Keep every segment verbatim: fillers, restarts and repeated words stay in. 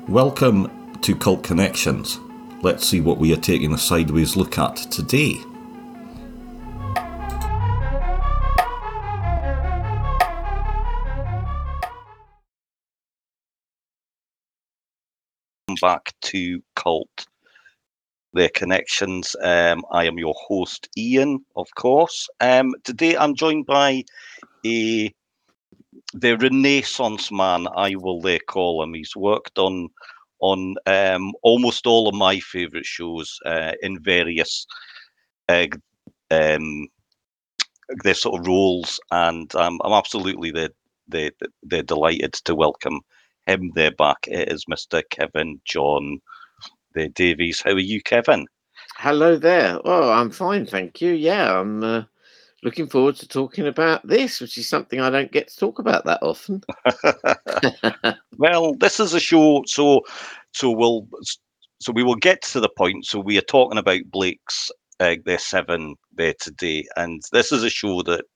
Welcome to Cult Connections. Let's see what we are taking a sideways look at today. Back to Cult, their connections. Um, I am your host, Ian, of course. Um, today I'm joined by a the Renaissance man, I will uh, call him. He's worked on on um, almost all of my favourite shows uh, in various uh, um, their sort of roles, and um, I'm absolutely the the they're delighted to welcome him there back. It is Mister Kevin John the Davies. How are you, Kevin? Hello there. Oh, I'm fine, thank you. Yeah, I'm uh, looking forward to talking about this, which is something I don't get to talk about that often. Well, this is a show, so so we'll so we will get to the point. So we are talking about Blake's uh, their seven there today, and this is a show that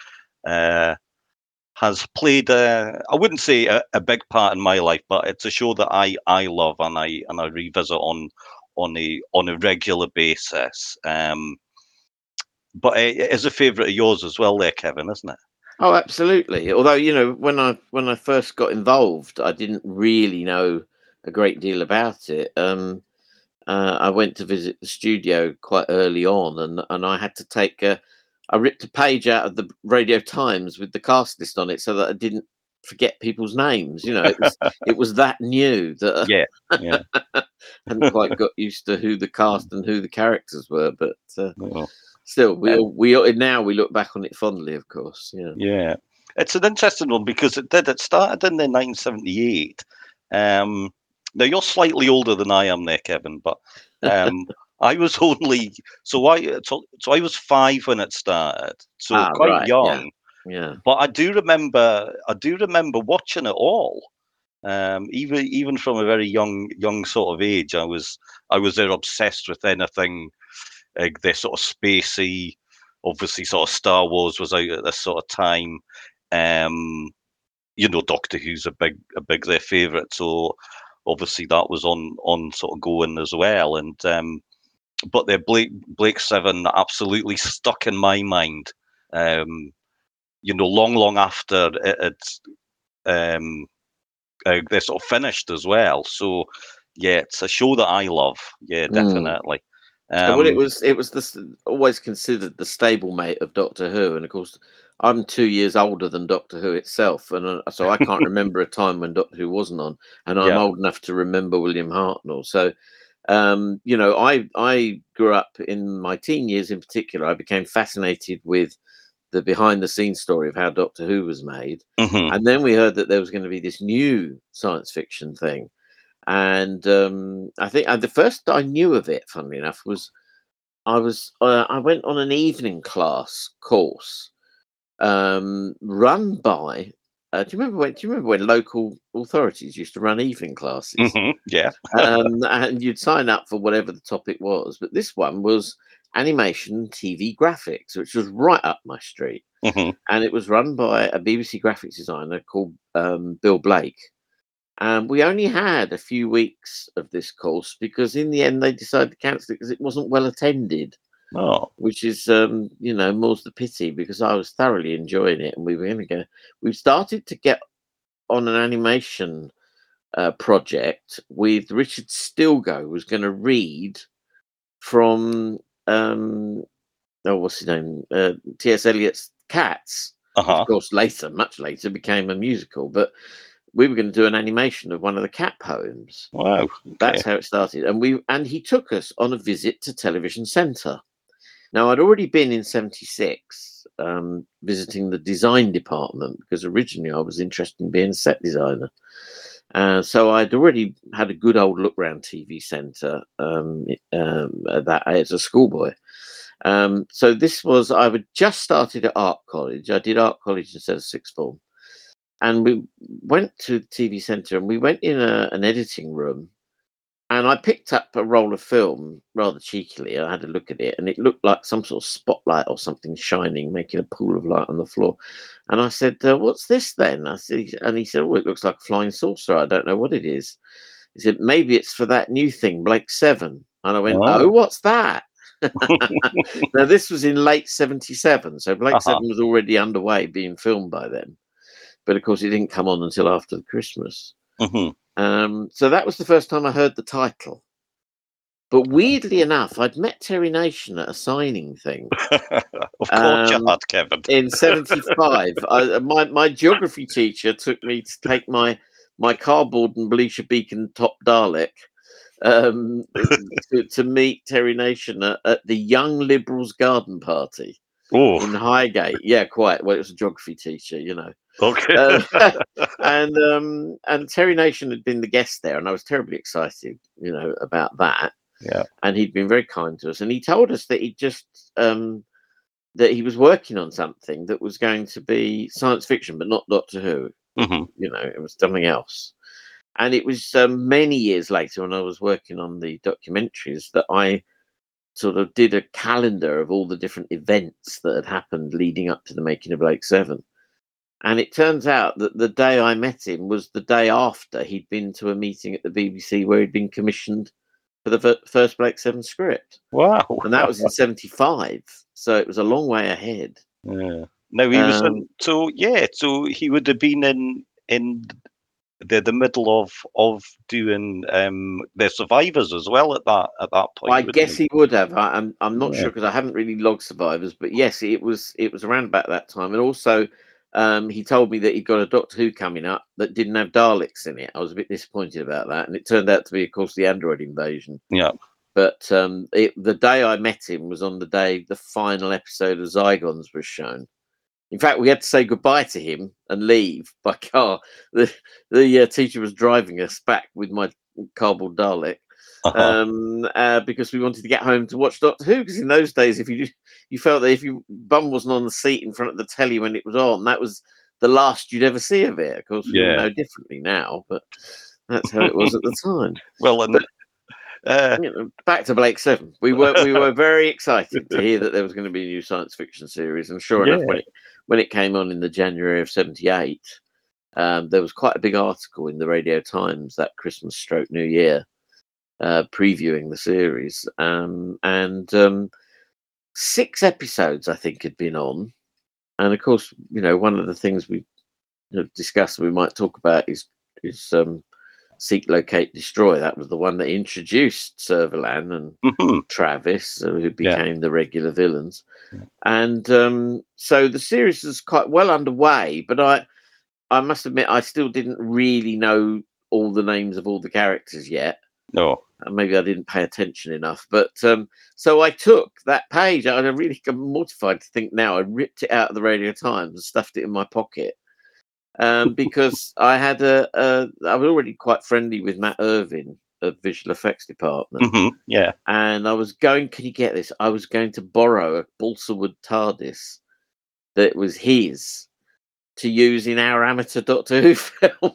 uh, has played a, I wouldn't say a, a big part in my life, but it's a show that I I love and I and I revisit on on a on a regular basis. Um, but it is a favourite of yours as well, there, Kevin, isn't it? Oh, absolutely. Although, you know, when I when I first got involved, I didn't really know a great deal about it. Um, uh, I went to visit the studio quite early on, and and I had to take a, I ripped a page out of the Radio Times with the cast list on it so that I didn't forget people's names. You know, it was it was that new that Yeah, yeah. I hadn't quite got used to who the cast and who the characters were, but. Uh, Oh. Still, we Uh, all, we all, now we look back on it fondly, of course. Yeah, Yeah, it's an interesting one because it did. It started in the nineteen seventy-eight. Um, now you're slightly older than I am, there, Kevin, but um, I was only so I so, so I was five when it started, so ah, quite right, young. yeah, yeah. But I do remember, I do remember watching it all. Um, even even from a very young young sort of age, I was I was there obsessed with anything like this sort of spacey. Obviously, sort of Star Wars was out at this sort of time. Um, you know, Doctor Who's a big a big their favourite, so obviously that was on on sort of going as well. And um, but their Blake Blake Seven absolutely stuck in my mind. Um, you know, long long after it, it's um, uh, they're sort of finished as well. So yeah, it's a show that I love. Yeah, definitely. Mm. Well, it Um, was it was this always considered the stablemate of Doctor Who, and of course, I'm two years older than Doctor Who itself, and uh, so I can't remember a time when Doctor Who wasn't on, and I'm yeah. old enough to remember William Hartnell. So, um, you know, I I grew up in my teen years, in particular. I became fascinated with the behind the scenes story of how Doctor Who was made. hmm And then we heard that there was going to be this new science fiction thing. And um, I think uh, the first I knew of it, funnily enough, was I was uh, I went on an evening class course um, run by. Uh, do you remember when? Do you remember when local authorities used to run evening classes? hmm Yeah. Um, and you'd sign up for whatever the topic was. But this one was animation T V graphics, which was right up my street. hmm And it was run by a B B C graphics designer called um, Bill Blake. And we only had a few weeks of this course because in the end they decided to cancel it because it wasn't well attended, Oh. which is, um, you know, more's the pity because I was thoroughly enjoying it and we were going to go. We started to get on an animation uh, project with Richard Stilgo was going to read from, um, oh, what's his name? Uh, T S. Eliot's Cats. Which, Uh-huh. of course, later, much later, became a musical. But we were going to do an animation of one of the cat poems. Wow. Okay. That's how it started. And we and he took us on a visit to Television Centre. Now, I'd already been in seventy-six um, visiting the design department because originally I was interested in being a set designer. Uh, so I'd already had a good old look around T V Centre um, um, at that as a schoolboy. Um, so this was, I had just started at art college. I did art college instead of sixth form. And we went to T V Centre and we went in a, an editing room and I picked up a roll of film rather cheekily. I had a look at it and it looked like some sort of spotlight or something shining, making a pool of light on the floor. And I said, uh, what's this then? I said, and he said, oh, it looks like a flying saucer. I don't know what it is. He said, maybe it's for that new thing, Blake Seven. And I went, Oh. oh, what's that? Now, this was in late seventy-seven, so Blake Uh-huh. Seven was already underway, being filmed by then. But of course, it didn't come on until after Christmas. Mhm. Um, so that was the first time I heard the title. But weirdly enough, I'd met Terry Nation at a signing thing Of course you Um, had, Kevin. in seventy-five. I, my my geography teacher took me to take my my cardboard and Belisha Beacon top Dalek um, to, to meet Terry Nation at, at the Young Liberals Garden Party Oh, in Highgate. Yeah, quite. Well, it was a geography teacher, you know. okay. Uh, and um, and Terry Nation had been the guest there, and I was terribly excited, you know, about that. Yeah. And he'd been very kind to us, and he told us that he just um, that he was working on something that was going to be science fiction, but not Doctor Who. Mhm. You know, it was something else. And it was um, many years later, when I was working on the documentaries, that I sort of did a calendar of all the different events that had happened leading up to the making of Blake Seven. And it turns out that the day I met him was the day after he'd been to a meeting at the B B C where he'd been commissioned for the fir- first Blake Seven script. Wow. And that was in seventy-five. So it was a long way ahead. Yeah. No, he was in, Um, so yeah. So he would have been in in the the middle of of doing um the Survivors as well at that at that point. I wouldn't guess he? he would have. I, I'm I'm not Yeah. sure because I haven't really logged Survivors, but yes, it was it was around about that time. And also, um, he told me that he'd got a Doctor Who coming up that didn't have Daleks in it. I was a bit disappointed about that, and it turned out to be, of course, the Android Invasion. Yeah. But um, it, the day I met him was on the day the final episode of Zygons was shown. In fact, we had to say goodbye to him and leave by car. The the uh, teacher was driving us back with my cardboard Dalek. Uh-huh. Um, uh, because we wanted to get home to watch Doctor Who. Because in those days, if you you felt that if your bum wasn't on the seat in front of the telly when it was on, that was the last you'd ever see of it. Of course, we all Yeah. know differently now, but that's how it was at the time. Well, and But- uh, You know, back to Blake Seven. We were we were very excited to hear that there was going to be a new science fiction series, and sure enough, Yeah. when it when it came on in the January of seventy-eight, um, there was quite a big article in the Radio Times that Christmas stroke New Year, uh, previewing the series, um, and um, six episodes I think had been on, and of course, you know, one of the things we have discussed we might talk about is is um, Seek, Locate, Destroy. That was the one that introduced Servalan and mhm. Travis, uh, who Yeah. became the regular villains. Yeah. And um, so the series is quite well underway, but I, I must admit, I still didn't really know all the names of all the characters yet. no. And maybe I didn't pay attention enough. But um, so I took that page, and I really got mortified to think now I ripped it out of the Radio Times and stuffed it in my pocket. Um, because I had a, a, I was already quite friendly with Matt Irvin of Visual Effects Department, Mhm. Yeah. and I was going. Can you get this? I was going to borrow a balsa wood TARDIS that was his to use in our amateur Doctor Who film.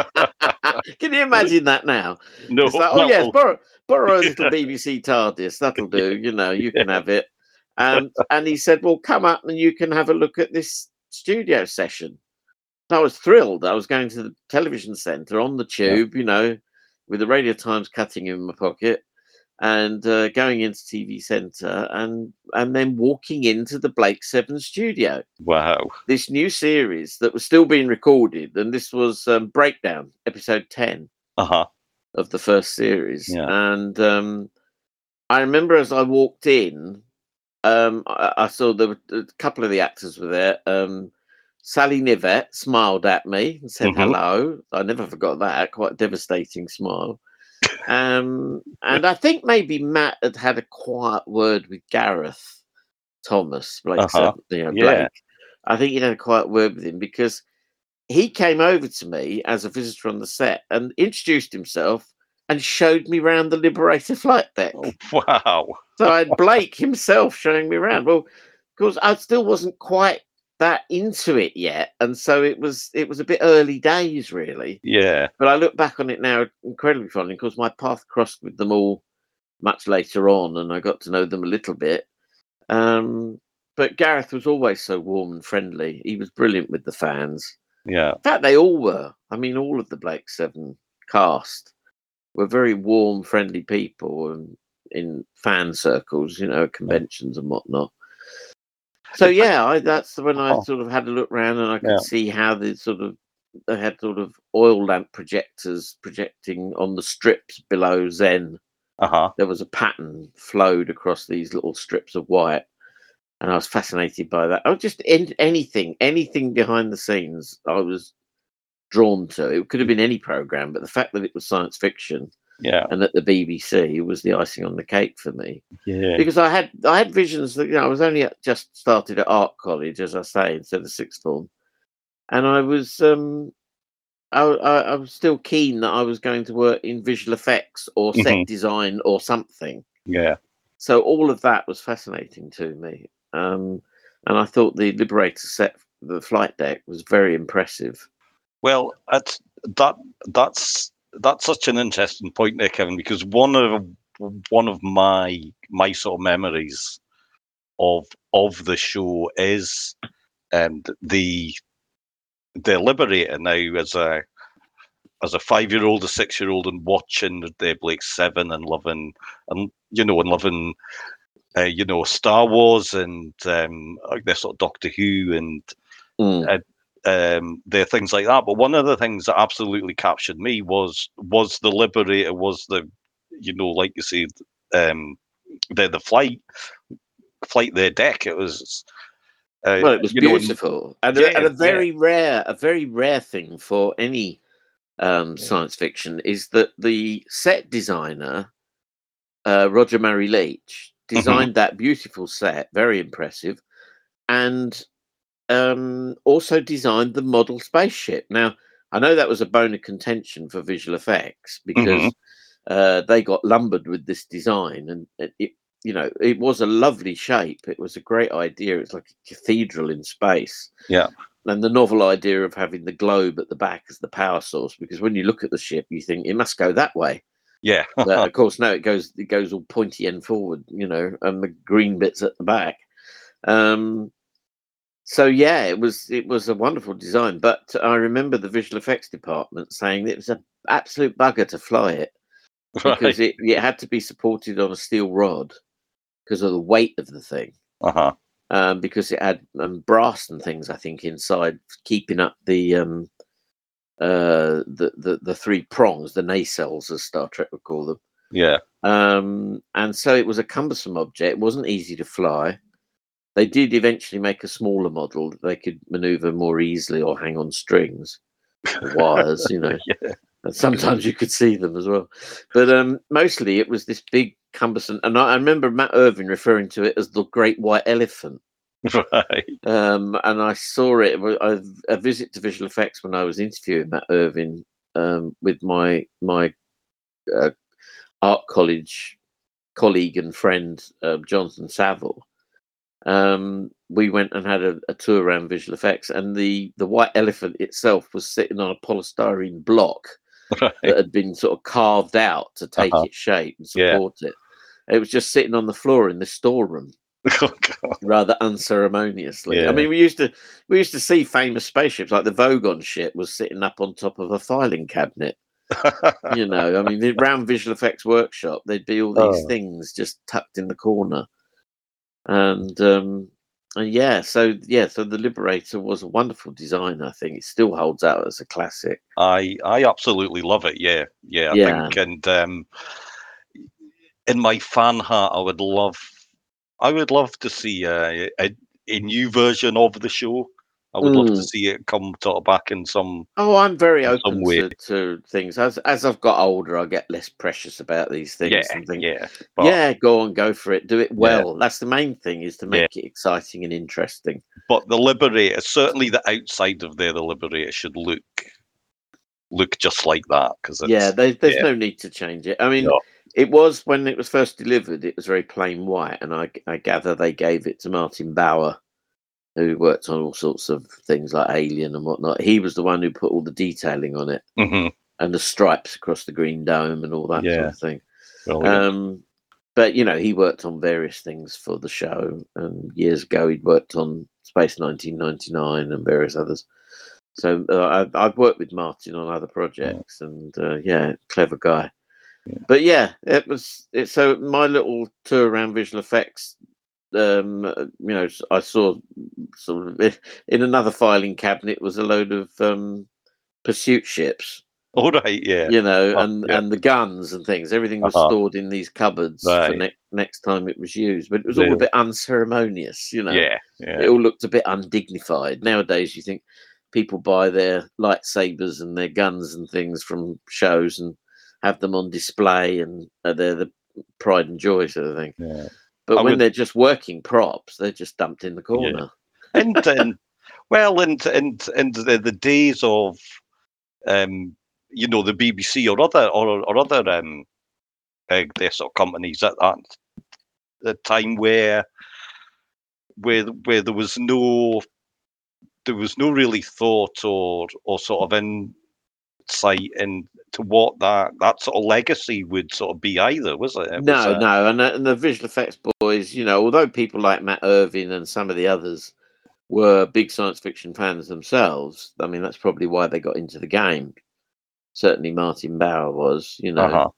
Can you imagine that now? No. It's like, oh yes, well, borrow, borrow a little B B C TARDIS. That'll do. You know, you can have it. And and he said, well, come up and you can have a look at this studio session. I was thrilled. I was going to the television centre on the tube, you know, with the Radio Times cutting in my pocket, and uh, going into T V Centre, and and then walking into the Blake Seven studio. wow. This new series that was still being recorded, and this was um, Breakdown, episode ten Uh huh. of the first series. Yeah. And um, I remember as I walked in, um, I, I saw there were a couple of the actors were there. Um, Sally Nivette smiled at me and said Mhm. hello. I never forgot that. Quite a devastating smile. Um, and I think maybe Matt had had a quiet word with Gareth Thomas, Blake, Uh-huh. you know, Yeah. Blake. I think he'd had a quiet word with him because he came over to me as a visitor on the set and introduced himself and showed me around the Liberator flight deck. Oh, wow. So I had Blake himself showing me around. Well, of course, I still wasn't quite that into it yet, and so it was it was a bit early days, really. Yeah. But I look back on it now incredibly fondly because my path crossed with them all much later on, and I got to know them a little bit. Um, but Gareth was always so warm and friendly. He was brilliant with the fans. Yeah. In fact, they all were. I mean, all of the Blake Seven cast were very warm, friendly people, and in fan circles, you know, conventions and whatnot. So yeah, I, that's when I Oh. sort of had a look around, and I could Yeah. see how the sort of they had sort of oil lamp projectors projecting on the strips below Zen. Uh-huh. There was a pattern flowed across these little strips of white, and I was fascinated by that. Oh, just in, anything, anything behind the scenes, I was drawn to. It could have been any program, but the fact that it was science fiction Yeah. and at the B B C was the icing on the cake for me. Yeah. Because I had I had visions that, you know, I was only at, just started at art college, as I say, instead of sixth form, and I was um I, I, I was still keen that I was going to work in visual effects or set Mhm. design or something. Yeah. So all of that was fascinating to me, um, and I thought the Liberator set, the flight deck, was very impressive. Well, that's that that's that's such an interesting point there, Kevin, because one of one of my my sort of memories of of the show is um, the the Liberator. Now, as a as a five year old, a six year old, and watching the Blake Seven and loving and you know and loving uh, you know Star Wars and um, like this sort of Doctor Who and Mm. uh, um, there are things like that. But one of the things that absolutely captured me was was the Liberator, was the you know like you said um, the the flight flight their deck. It was uh, Well, it was you know, and- beautiful, and, yeah, a, and a yeah. very rare, a very rare thing for any um, science fiction is that the set designer, uh, Roger Murray Leach, Mm-hmm. designed that beautiful set, very impressive, and um, also designed the model spaceship. Now, I know that was a bone of contention for visual effects because Mhm. uh, they got lumbered with this design, and it, it, you know, it was a lovely shape. It was a great idea. It's like a cathedral in space. Yeah. And the novel idea of having the globe at the back as the power source, because when you look at the ship, you think it must go that way. Yeah. But of course, no, it goes it goes all pointy end forward, you know, and the green bits at the back. Um, so yeah, it was it was a wonderful design. But I remember the visual effects department saying it was an absolute bugger to fly it because Right. it, it had to be supported on a steel rod because of the weight of the thing. Uh-huh. Um, because it had um, brass and things, I think, inside, keeping up the um, uh, the, the the three prongs, the nacelles, as Star Trek would call them. Yeah. Um, and so it was a cumbersome object. It wasn't easy to fly. They did eventually make a smaller model that they could maneuver more easily or hang on strings, or wires, you know. Yeah. And sometimes you could see them as well. But um, mostly it was this big, cumbersome. And I, I remember Matt Irving referring to it as the Great White Elephant. Right. Um, and I saw it. I, a visit to visual effects when I was interviewing Matt Irving um, with my my uh, art college colleague and friend uh, Jonathan Saville. Um, we went and had a, a tour around visual effects, and the the white elephant itself was sitting on a polystyrene block Right. that had been sort of carved out to take Uh-huh. its shape and Yeah. support it. It was just sitting on the floor in the storeroom, Oh, God. rather unceremoniously. Yeah. I mean, we used to we used to see famous spaceships, like the Vogon ship was sitting up on top of a filing cabinet. You know, I mean, the around visual effects workshop, there'd be all these Oh. things just tucked in the corner, and um, and yeah, so yeah, so the Liberator was a wonderful design. I think it still holds out as a classic. I I absolutely love it. Yeah, yeah. I Yeah. think, and um, in my fan heart, I would love, I would love to see a a, a new version of the show. I would love to Mm. see it come sort of back in some. Oh, I'm very In some open way. to, to things. As as I've got older, I get less precious about these things Yeah, and think, yeah, but, yeah, go on, go for it, do it well. That's the main thing, is to Yeah. make it exciting and interesting. but the Liberator, certainly the outside of there, the Liberator should look look just like that because Yeah, there, there's yeah. no need to change it. I mean, No. it was, when it was first delivered, it was very plain white, and I I gather they gave it to Martin Bauer, who worked on all sorts of things like Alien and whatnot. He was the one who put all the detailing on it Mhm. and the stripes across the green dome and all that sort Yeah. of thing. Brilliant. Um, but you know, he worked on various things for the show, and years ago he'd worked on Space nineteen ninety-nine and various others. So uh, I've, I've worked with Martin on other projects, and uh, yeah, clever guy. But yeah, it was. It, so my little tour around visual effects. Um, you know, I saw sort of in another filing cabinet was a load of um, pursuit ships. All right, yeah. You know, Oh, and yeah. and the guns and things. Everything was Uh-huh. stored in these cupboards Right. for ne- next time it was used. But it was all a Really? bit unceremonious. You know, Yeah, yeah. it all looked a bit undignified. Nowadays, you think people buy their lightsabers and their guns and things from shows and have them on display, and uh, they're the pride and joy sort of thing. Yeah. But I when would- they're just working props, they're just dumped in the corner. and and well, and and and the, the days of, um, you know, the B B C or other or or other um, uh, their sort of companies at that the time where where where there was no there was no really thought or or sort of insight into what that that sort of legacy would sort of be either, was it? It was, No, uh, no, and, uh, and the visual effects boys, you know, although people like Matt Irving and some of the others were big science fiction fans themselves, I mean, that's probably why they got into the game. Certainly, Martin Bauer was, you know. Uh-huh.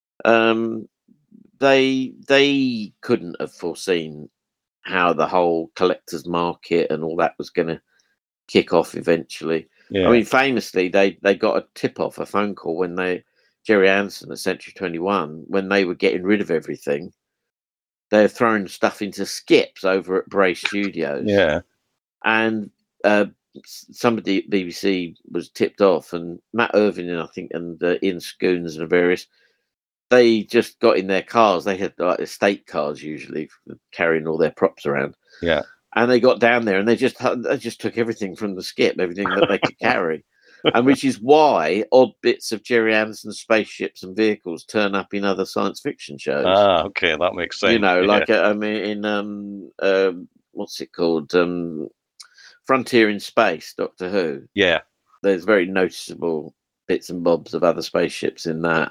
Um, they they couldn't have foreseen how the whole collector's market and all that was going to kick off eventually. Yeah. I mean, famously, they they got a tip off, a phone call when they Jerry Anderson at Century twenty-one, when they were getting rid of everything. They're throwing stuff into skips over at Bray Studios. Yeah. And uh, somebody at B B C was tipped off, and Matt Irving, and I think, and uh, Ian Scoons and various, they just got in their cars. They had like estate cars usually, carrying all their props around. Yeah. And they got down there, and they just they just took everything from the skip, everything that they could carry. And which is why odd bits of Jerry Anderson's spaceships and vehicles turn up in other science fiction shows. Ah, okay, that makes sense. You know, yeah. like uh, I mean, in um, uh, what's it called, um, Frontier in Space, Doctor Who. Yeah. There's very noticeable bits and bobs of other spaceships in that,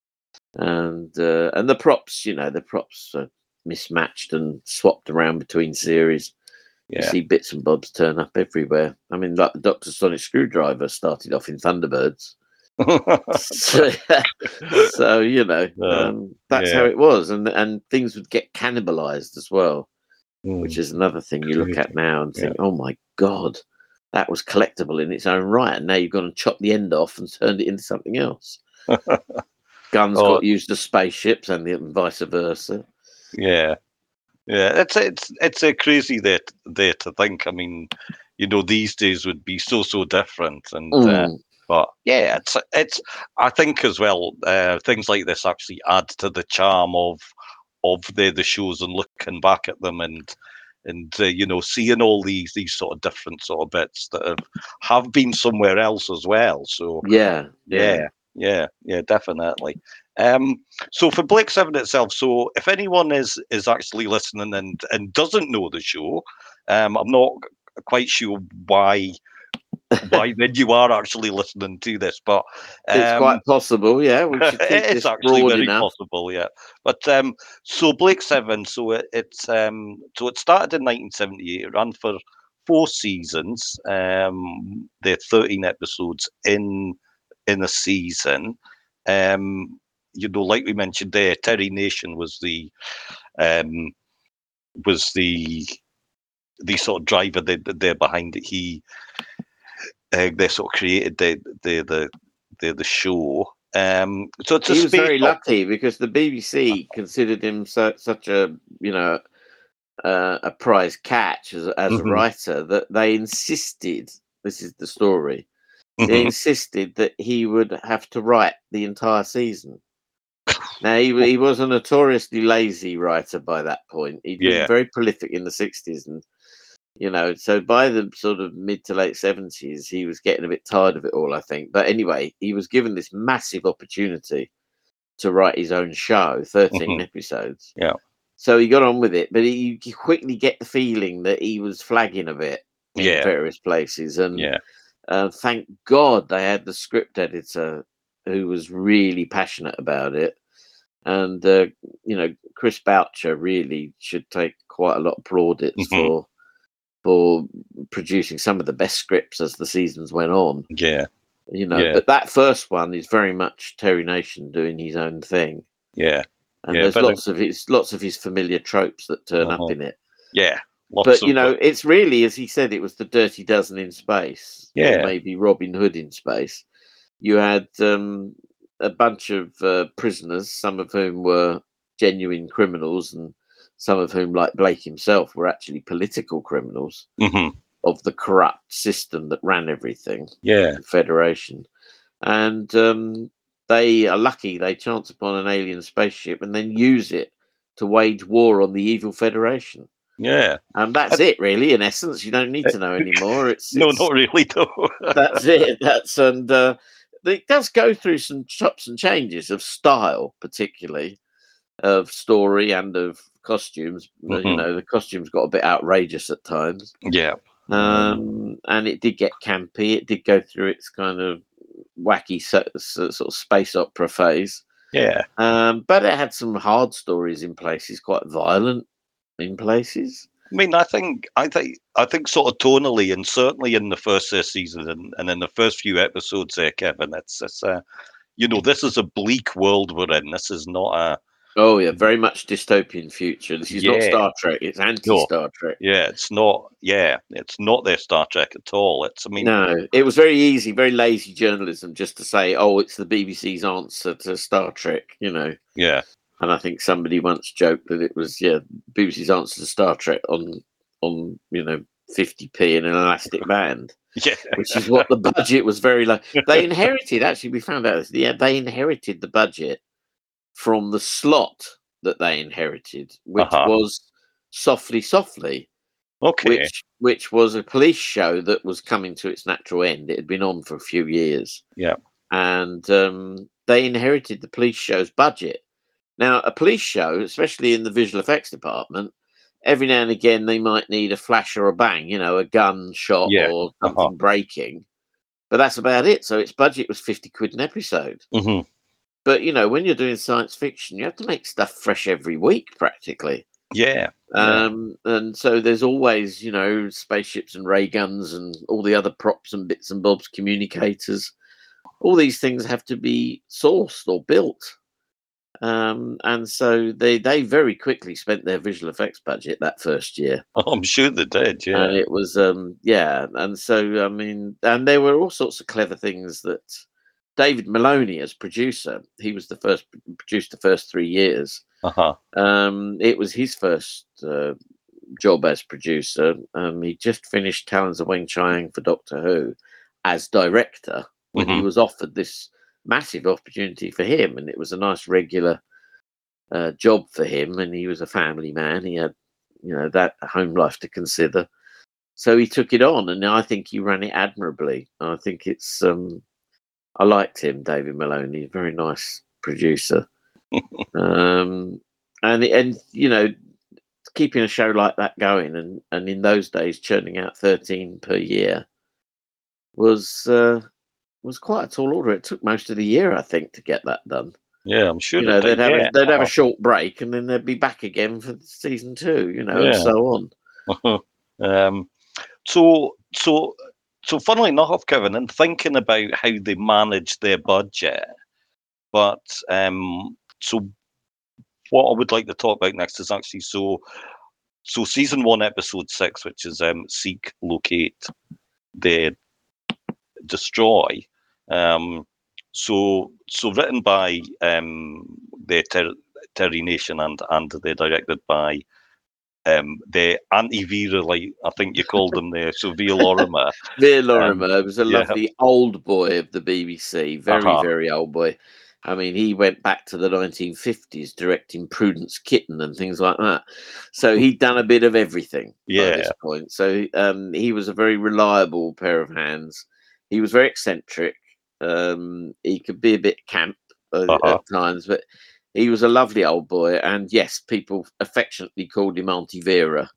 and uh, and the props, you know, the props are mismatched and swapped around between series. Yeah. You see bits and bobs turn up everywhere. I mean, like the Doctor Sonic Screwdriver started off in Thunderbirds. so, so, you know, um, that's yeah. how it was. And and things would get cannibalized as well, Mm. which is another thing you look at now and think, yeah. oh, my God, that was collectible in its own right. And now you've gone and chopped the end off and turned it into something else. Guns oh. got used as spaceships and, the, and vice versa. Yeah. Yeah, it's it's it's a crazy there there to think. I mean, you know, these days would be so so different, and mm. uh, but yeah, it's it's. I think as well, uh, things like this actually add to the charm of of the the shows and looking back at them and and uh, you know, seeing all these these sort of different sort of bits that have, have been somewhere else as well. So yeah, yeah, yeah, yeah, yeah definitely. Um, so for Blake Seven itself, so if anyone is is actually listening and and doesn't know the show, um, I'm not quite sure why why then you are actually listening to this, but um, it's quite possible, yeah. We should think it's actually very enough. possible, yeah. But um, so Blake Seven, so it, it's um, so it started in nineteen seventy-eight, it ran for four seasons. Um, there are thirteen episodes in in a season. Um. You know, like we mentioned there, Terry Nation was the um, was the the sort of driver there, there behind it. He uh, they sort of created the the the the, the show. Um, so it's a he was very op- lucky because the B B C considered him so, such a you know uh, a prize catch as as mm-hmm. a writer that they insisted. This is the story. Mm-hmm. They insisted that he would have to write the entire season. Now, he, he was a notoriously lazy writer by that point. He'd yeah. been very prolific in the sixties. And, you know, so by the sort of mid to late seventies, he was getting a bit tired of it all, I think. But anyway, he was given this massive opportunity to write his own show, thirteen mm-hmm. episodes. Yeah. So he got on with it. But he, you quickly get the feeling that he was flagging a bit in yeah. various places. And yeah. uh, thank God they had the script editor who was really passionate about it. And, uh, you know, Chris Boucher really should take quite a lot of plaudits mm-hmm. for for producing some of the best scripts as the seasons went on. Yeah. You know, Yeah. but that first one is very much Terry Nation doing his own thing. Yeah. And Yeah, there's very- lots of his lots of his familiar tropes that turn Uh-huh. up in it. Yeah. Lots But of you know, it's really, as he said, it was the Dirty Dozen in space, or Yeah. maybe Robin Hood in space. You had um, a bunch of uh, prisoners, some of whom were genuine criminals, and some of whom, like Blake himself, were actually political criminals Mhm. of the corrupt system that ran everything, Yeah. the Federation. And um, they are lucky they chance upon an alien spaceship and then use it to wage war on the evil Federation. Yeah. And that's it, really. In essence, you don't need to know anymore. It's, No, it's not really, though. that's it. That's and uh, it does go through some chops and changes of style, particularly of story and of costumes. Uh, You Mhm. know, the costumes got a bit outrageous at times, Yeah. um, and it did get campy. It did go through its kind of wacky so, so, sort of space opera phase, Yeah. um, but it had some hard stories in places, quite violent in places. I mean, I think, I think, I think, sort of tonally, and certainly in the first uh, season, and, and in the first few episodes, there, Kevin, it's, it's, uh, you know, this is a bleak world we're in. This is not a, Oh yeah, very much dystopian future. This is not Yeah. Star Trek. It's anti-Star Trek. yeah, it's not, yeah, it's not their Star Trek at all. It's, I mean, No, it was very easy, very lazy journalism just to say, "Oh, it's the B B C's answer to Star Trek," you know. yeah, And I think somebody once joked that it was, yeah, B B C's answer to Star Trek on on you know fifty p in an elastic band, yeah, which is what the budget was very low. They inherited. Actually, we found out. Yeah, they inherited the budget from the slot that they inherited, which Uh-huh. was Softly, Softly, okay, which which was a police show that was coming to its natural end. It had been on for a few years. Yeah. And um, they inherited the police show's budget. Now, a police show, especially in the visual effects department, every now and again they might need a flash or a bang, you know, a gun shot Yeah, or something uh-huh. breaking. But that's about it. So its budget was fifty quid an episode. hmm But, you know, when you're doing science fiction, you have to make stuff fresh every week, practically. yeah, yeah, Um, and so there's always, you know, spaceships and ray guns and all the other props and bits and bobs, communicators. All these things have to be sourced or built. Um, and so they, they very quickly spent their visual effects budget that first year. Oh, I'm sure they did. Yeah, And it was, um, yeah. And so, I mean, and there were all sorts of clever things that David Maloney, as producer, he was the first, produced the first three years. uh-huh. Um, it was his first uh, job as producer. Um, he just finished Talons of Weng Chiang for Doctor Who as director when he Mhm. was offered this massive opportunity for him, and it was a nice regular uh, job for him. And he was a family man; he had, you know, that home life to consider. So he took it on, and I think he ran it admirably. I think it's, um, I liked him, David Maloney, very nice producer. um, and and you know, keeping a show like that going, and and in those days churning out thirteen per year was uh, was quite a tall order. It took most of the year, I think, to get that done. Yeah, I'm sure You they know, did. they'd have yeah. a, they'd have a uh-huh. short break, and then they'd be back again for season two. You know, and Yeah. so on. um, so, so, so, funnily enough, Kevin, in thinking about how they managed their budget, but um, so what I would like to talk about next is actually so, so season one, episode six, which is um, Seek, Locate, Dead, Destroy. Um, so, so written by um, the Ter- Terry Nation and and they're directed by um, the anti-Vera, like I think you called them there. So Via Lorimer. Veer Um, Lorimer was a yeah. lovely old boy of the B B C, very, Uh-huh. very old boy. I mean, he went back to the nineteen fifties directing Prudence Kitten and things like that. So he'd done a bit of everything Yeah. by this point. So um, he was a very reliable pair of hands. He was very eccentric. Um, he could be a bit camp uh, Uh-huh. at times, but he was a lovely old boy. And yes, people affectionately called him Auntie Vera.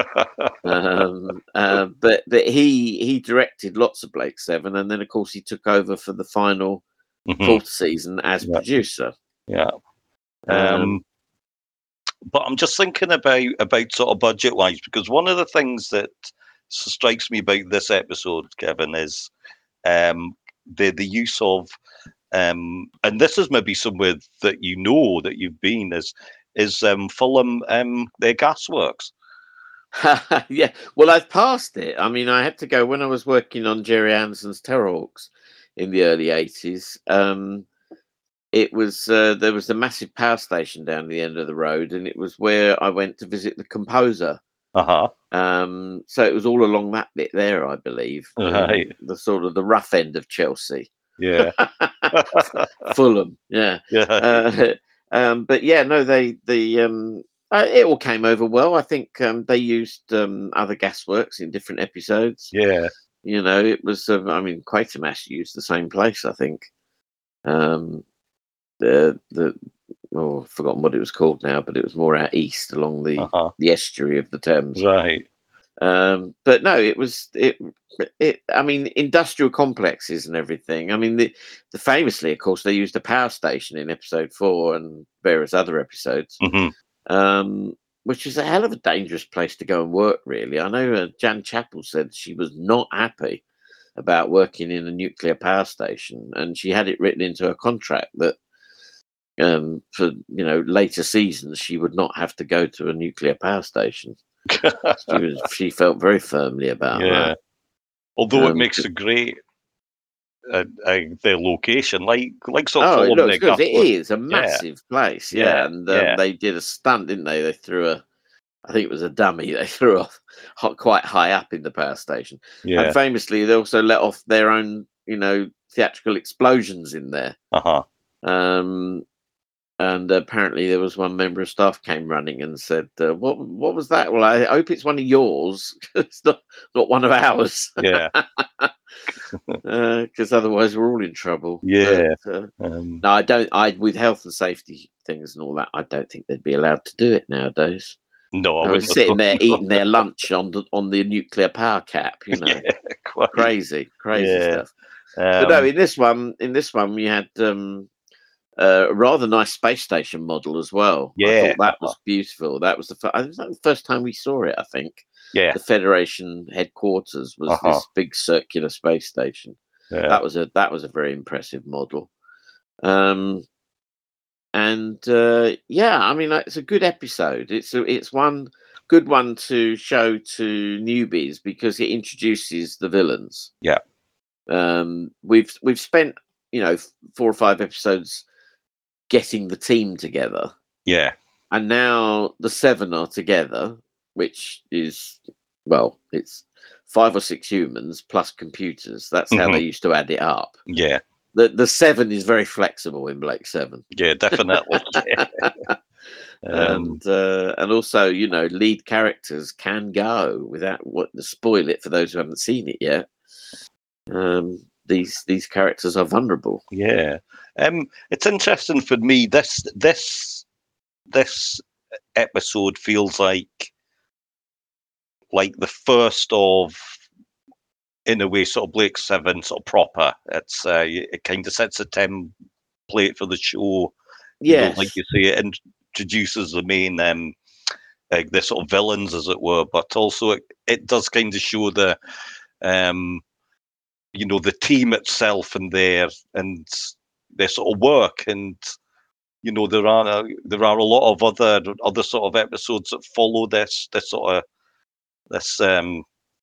um, uh, but but he he directed lots of Blake Seven, and then of course he took over for the final Mhm. fourth season as Yeah. producer. Yeah. Um, Um, but I'm just thinking about about sort of budget wise, because one of the things that strikes me about this episode, Kevin, is um, the the use of, um, and this is maybe somewhere that you know that you've been, is is um, Fulham, um, their gasworks. Yeah, well, I've passed it. I mean, I had to go when I was working on Jerry Anderson's Terrorhawks in the early eighties. Um, it was uh, there was a massive power station down the end of the road, and it was where I went to visit the composer. Uh-huh. Um, so it was all along that bit there, I believe. Right. The sort of the rough end of Chelsea. Yeah. Fulham, yeah. Yeah. Uh, um, but yeah, no, they the um, uh, it all came over well. I think um, they used um, other gasworks in different episodes. Yeah. You know, it was. Um, I mean, Quatermass used the same place. I think. Um, the the oh, I've forgotten what it was called now, but it was more out east along the Uh-huh. the estuary of the Thames. Right. Um, but no, it was it. It. I mean, industrial complexes and everything. I mean, the, the famously, of course, they used a power station in episode four and various other episodes, Mm-hmm. um, which is a hell of a dangerous place to go and work. Really, I know uh, Jan Chappell said she was not happy about working in a nuclear power station, and she had it written into her contract that um, for you know later seasons she would not have to go to a nuclear power station. she was she felt very firmly about Yeah. that. Although it Um, makes a great uh, uh, their location, like like sort of Oh, it Fulham, looks their good. It gasworks. is a massive place, yeah. Yeah, And um, yeah. they did a stunt, didn't they? They threw a, I think it was a dummy. They threw off ho- quite high up in the power station, Yeah. and famously, they also let off their own, you know, theatrical explosions in there. Uh-huh. Um, and apparently, there was one member of staff came running and said, uh, "What? What was that?" Well, I hope it's one of yours. It's not not one of ours. Yeah. Because otherwise we're all in trouble. Yeah. But, uh, Um, no, I don't. I with health and safety things and all that, I don't think they'd be allowed to do it nowadays. no, I I was wouldn't sitting have there thought so. eating their lunch on the on the nuclear power cap. You know, Yeah, quite. crazy, crazy Yeah. stuff. But no, Um, in this one, in this one, we had um, uh, a rather nice space station model as well. I Yeah, thought that uh-huh. was beautiful. That was the fir- I think that was the first time we saw it. I think yeah. the Federation headquarters was Uh-huh. this big circular space station. Yeah. That was a that was a very impressive model. Um, and uh, yeah, I mean, like, it's a good episode. It's a, it's one good one to show to newbies because it introduces the villains. Yeah. Um, we've we've spent you know four or five episodes getting the team together, Yeah. and now the seven are together, which is well, it's five or six humans plus computers. That's how Mhm. they used to add it up. Yeah. The the seven is very flexible in Blake Seven. Yeah, definitely. Yeah. Um, and uh, and also, you know, lead characters can go without what to spoil it for those who haven't seen it yet. Um, these these characters are vulnerable. yeah. Um, it's interesting for me. This this this episode feels like like the first of, in a way, sort of Blake Seven, sort of proper. It's uh, it kind of sets a template for the show. You know, Yes, like you say, it introduces the main um, uh, the sort of villains, as it were, but also it, it does kind of show the um, you know, the team itself and their and their sort of work. And you know, there are a, there are a lot of other other sort of episodes that follow this this sort of this um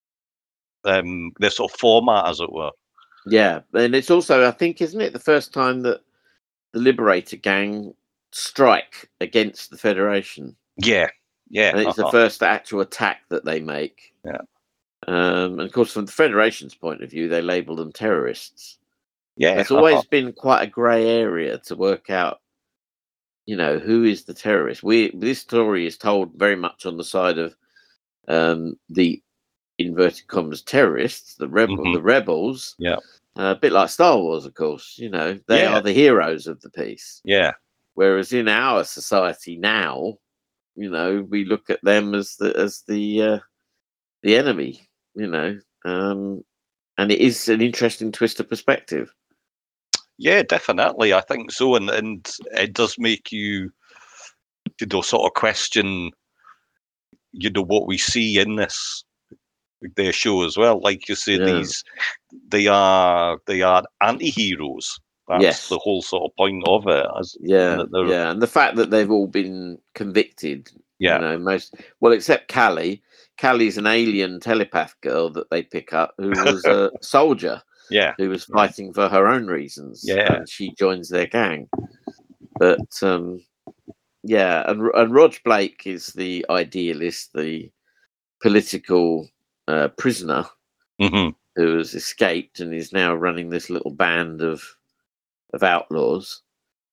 um this sort of format, as it were. yeah, and it's also, I think, isn't it the first time that the Liberator Gang strike against the Federation? Yeah, yeah, And it's uh-huh. the first actual attack that they make. Yeah. Um, and of course, from the Federation's point of view, they label them terrorists. yeah. It's always uh-huh. been quite a grey area to work out, you know, who is the terrorist. We this story is told very much on the side of um, the inverted commas terrorists, the rebel, Mhm. the rebels. Yeah. Uh, a bit like Star Wars, of course. You know, they Yeah. are the heroes of the piece. Yeah, Whereas in our society now, you know, we look at them as the as the uh, the enemy. You know, um, and it is an interesting twist of perspective. yeah, definitely. I think so, and and it does make you, you know, sort of question, you know, what we see in this their show as well. Like you say, Yeah. these they are they are anti-heroes. That's Yes. the whole sort of point of it. As, Yeah, that they're- yeah, and the fact that they've all been convicted, Yeah. you know, most well except Callie. Callie's an alien telepath girl that they pick up who was a soldier yeah, who was fighting for her own reasons, Yeah. and she joins their gang. But um, yeah, and and Rog Blake is the idealist, the political uh, prisoner hmm who has escaped and is now running this little band of of outlaws.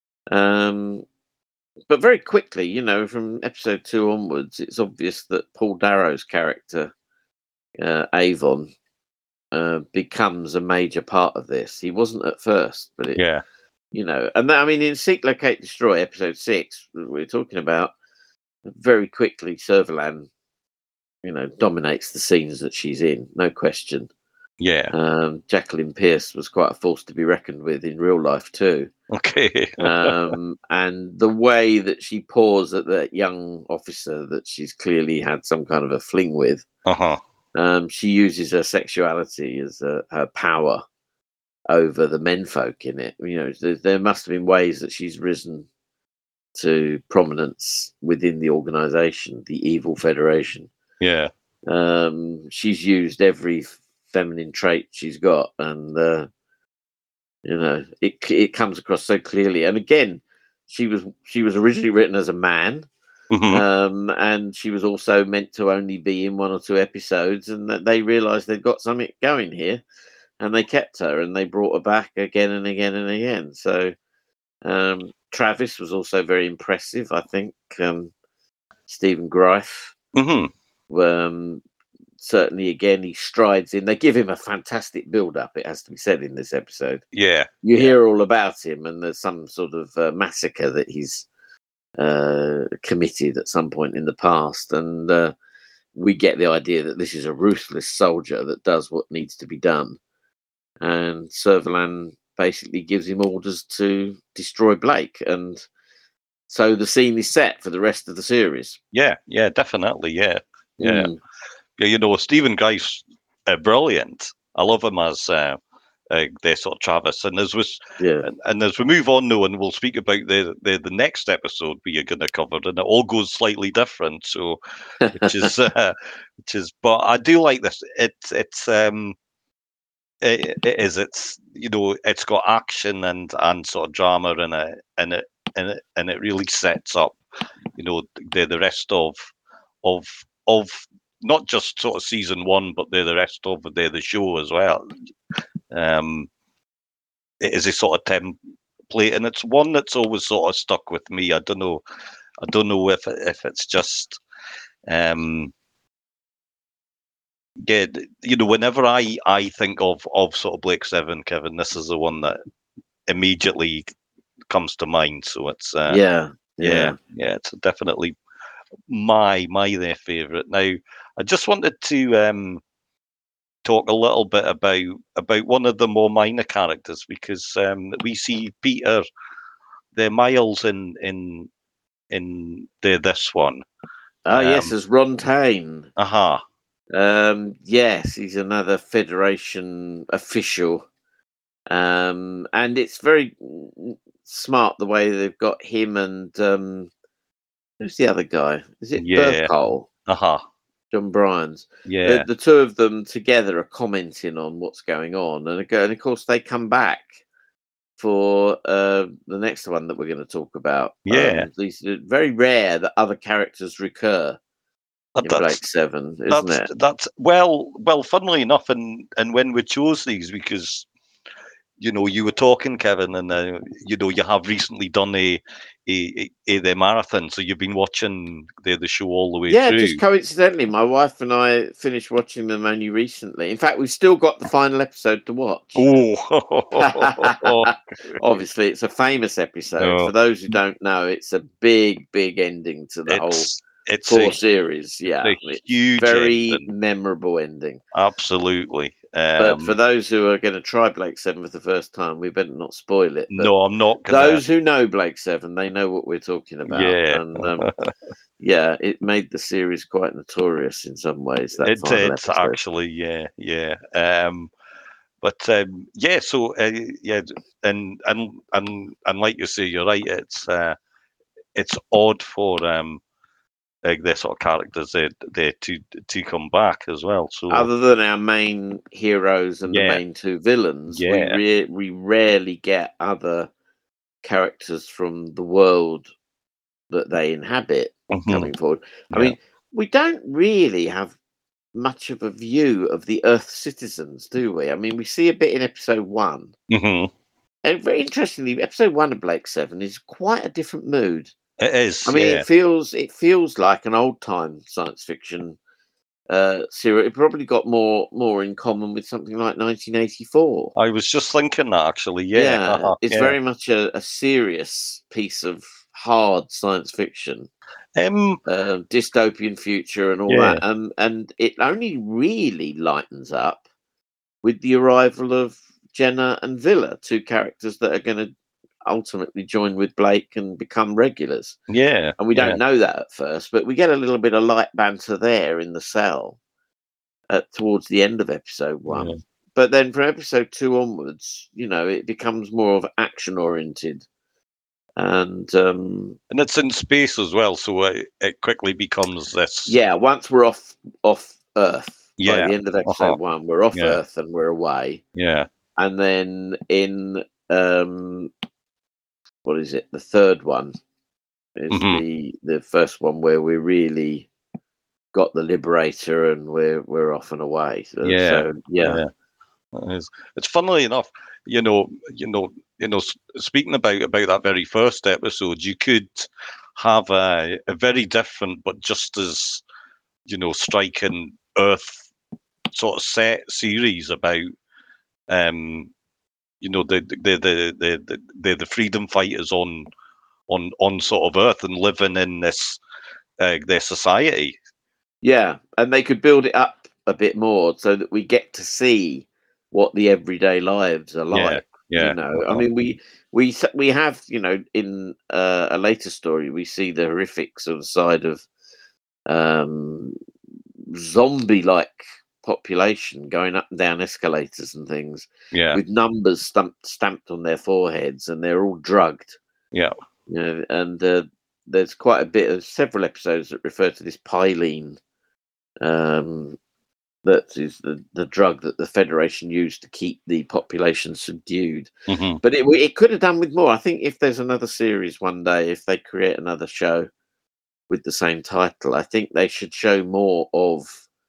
Um, but very quickly, you know, from episode two onwards, it's obvious that Paul Darrow's character, uh, Avon, uh, becomes a major part of this. He wasn't at first, but it, yeah, you know, and that, I mean, in Seek, Locate, Destroy, episode six, that we're talking about, very quickly, Servalan, you know, dominates the scenes that she's in, no question. yeah. Um, Jacqueline Pierce was quite a force to be reckoned with in real life too. Okay. um, and the way that she paws at that young officer that she's clearly had some kind of a fling with, uh huh. um, she uses her sexuality as uh, her power over the menfolk in it. You know, there, there must have been ways that she's risen to prominence within the organization, the Evil Federation. Yeah. Um, she's used every feminine trait she's got, and uh, you know, it it comes across so clearly. And again, she was she was originally written as a man, hmm um, and she was also meant to only be in one or two episodes, and that they realised they'd got something going here, and they kept her, and they brought her back again and again and again. So um, Travis was also very impressive, I think. Um, Stephen Greif. hmm Um, certainly, again, he strides in. They give him a fantastic build-up, it has to be said, in this episode. Yeah. You yeah. hear all about him, and there's some sort of uh, massacre that he's uh, committed at some point in the past, and uh, we get the idea that this is a ruthless soldier that does what needs to be done. And Servalan basically gives him orders to destroy Blake, and so the scene is set for the rest of the series. Yeah. Yeah. Definitely. Yeah. Yeah. Mm. Yeah. You know, Stephen Greif's uh, brilliant. I love him as uh, uh, the sort of Travis. And as was, Yeah. and, and as we move on now, and we'll speak about the the, the next episode we are going to cover, and it all goes slightly different. So, which is, uh, which is, but I do like this. It's it's um, it, it is. It's you know, it's got action and and sort of drama in it, and it and it and it really sets up, you know, the the rest of of of not just sort of season one, but the the rest of the the show as well. Um, it is a sort of template, and it's one that's always sort of stuck with me. I don't know, I don't know if if it's just, um, yeah, you know, whenever I I think of of sort of Blake Seven, Kevin, this is the one that immediately comes to mind. So it's uh, yeah, yeah, yeah, yeah, it's definitely my my their favorite. Now, I just wanted to um, talk a little bit about about one of the more minor characters, because um, we see Peter, the Miles in in in the this one. Oh yes, Um, there's Ron Tane. Aha. Um, yes, he's another Federation official, um, and it's very mm, smart the way they've got him and um, who's the other guy? Is it Yeah. Burkhole? Aha. John Bryans. Yeah. The, the two of them together are commenting on what's going on, and, ag- and of course they come back for uh, the next one that we're going to talk about. Yeah. Um, these are very rare that other characters recur in That's- Blake Seven, isn't that's it? that's well well funnily enough, and and when we chose these, because you know you were talking, Kevin, and uh, you know you have recently done a a, a the marathon, so you've been watching the the show all the way Yeah, through. just coincidentally, my wife and I finished watching them only recently. In fact, we've still got the final episode to watch. Oh, Obviously, it's a famous episode. No. For those who don't know, it's a big, big ending to the whole it's it's four a, series. Yeah, a it's huge very ending. memorable ending. Absolutely. Um, But for those who are going to try Blake Seven for the first time, we better not spoil it. But no, I'm not gonna. those who know Blake Seven, they know what we're talking about. Yeah. And um, yeah, it made the series quite notorious in some ways. That It final did episode. actually, yeah, yeah. Um, but um, yeah, so uh, yeah, and and and and like you say, you're right. It's uh, it's odd for um, like their sort of characters they they to to come back as well. So Other than our main heroes and the Yeah. main two villains, we Yeah. re- we rarely get other characters from the world that they inhabit mhm, coming forward. I Yeah. mean, we don't really have much of a view of the Earth citizens, do we? I mean, we see a bit in episode one. mhm. And very interestingly, episode one of Blake Seven is quite a different mood. It is. I mean, yeah, it feels it feels like an old time science fiction uh, series. It probably got more more in common with something like nineteen eighty-four. I was just thinking that actually. Yeah, uh-huh, it's yeah. very much a, a serious piece of hard science fiction, Um, uh, dystopian future, and all Yeah. that. Um, and it only really lightens up with the arrival of Jenna and Villa, two characters that are going to ultimately join with Blake and become regulars. yeah, And we yeah, don't know that at first, but we get a little bit of light banter there in the cell at, towards the end of episode one. Yeah. But then from episode two onwards, you know, it becomes more of action oriented. And um, and it's in space as well, so it, it quickly becomes this. yeah, once we're off off Earth, Yeah, by the end of episode uh-huh, one, we're off yeah. Earth and we're away. Yeah, And then in um, what is it? The third one is Mhm. the the first one where we really got the Liberator and we're we're off and away. So, Yeah, so, yeah. yeah. It's, it's funnily enough, you know, you know, you know. s- Speaking about about that very first episode, you could have a, a very different but just as you know striking Earth sort of set series about um you know the the the the the, the, the freedom fighters on on on sort of Earth and living in this uh, their society. Yeah, and they could build it up a bit more so that we get to see what the everyday lives are Yeah, like. yeah, You know, I uh-huh. mean, we we s- we have, you know, in uh, a later story, we see the horrific sort of side of um, zombie-like population going up and down escalators and things Yeah, with numbers stamped stamped on their foreheads, and they're all drugged. yeah, You know, and uh, there's quite a bit of several episodes that refer to this Pylene. Um, that is the, the drug that the Federation used to keep the population subdued. hmm But it it could have done with more. I think if there's another series one day, if they create another show with the same title, I think they should show more of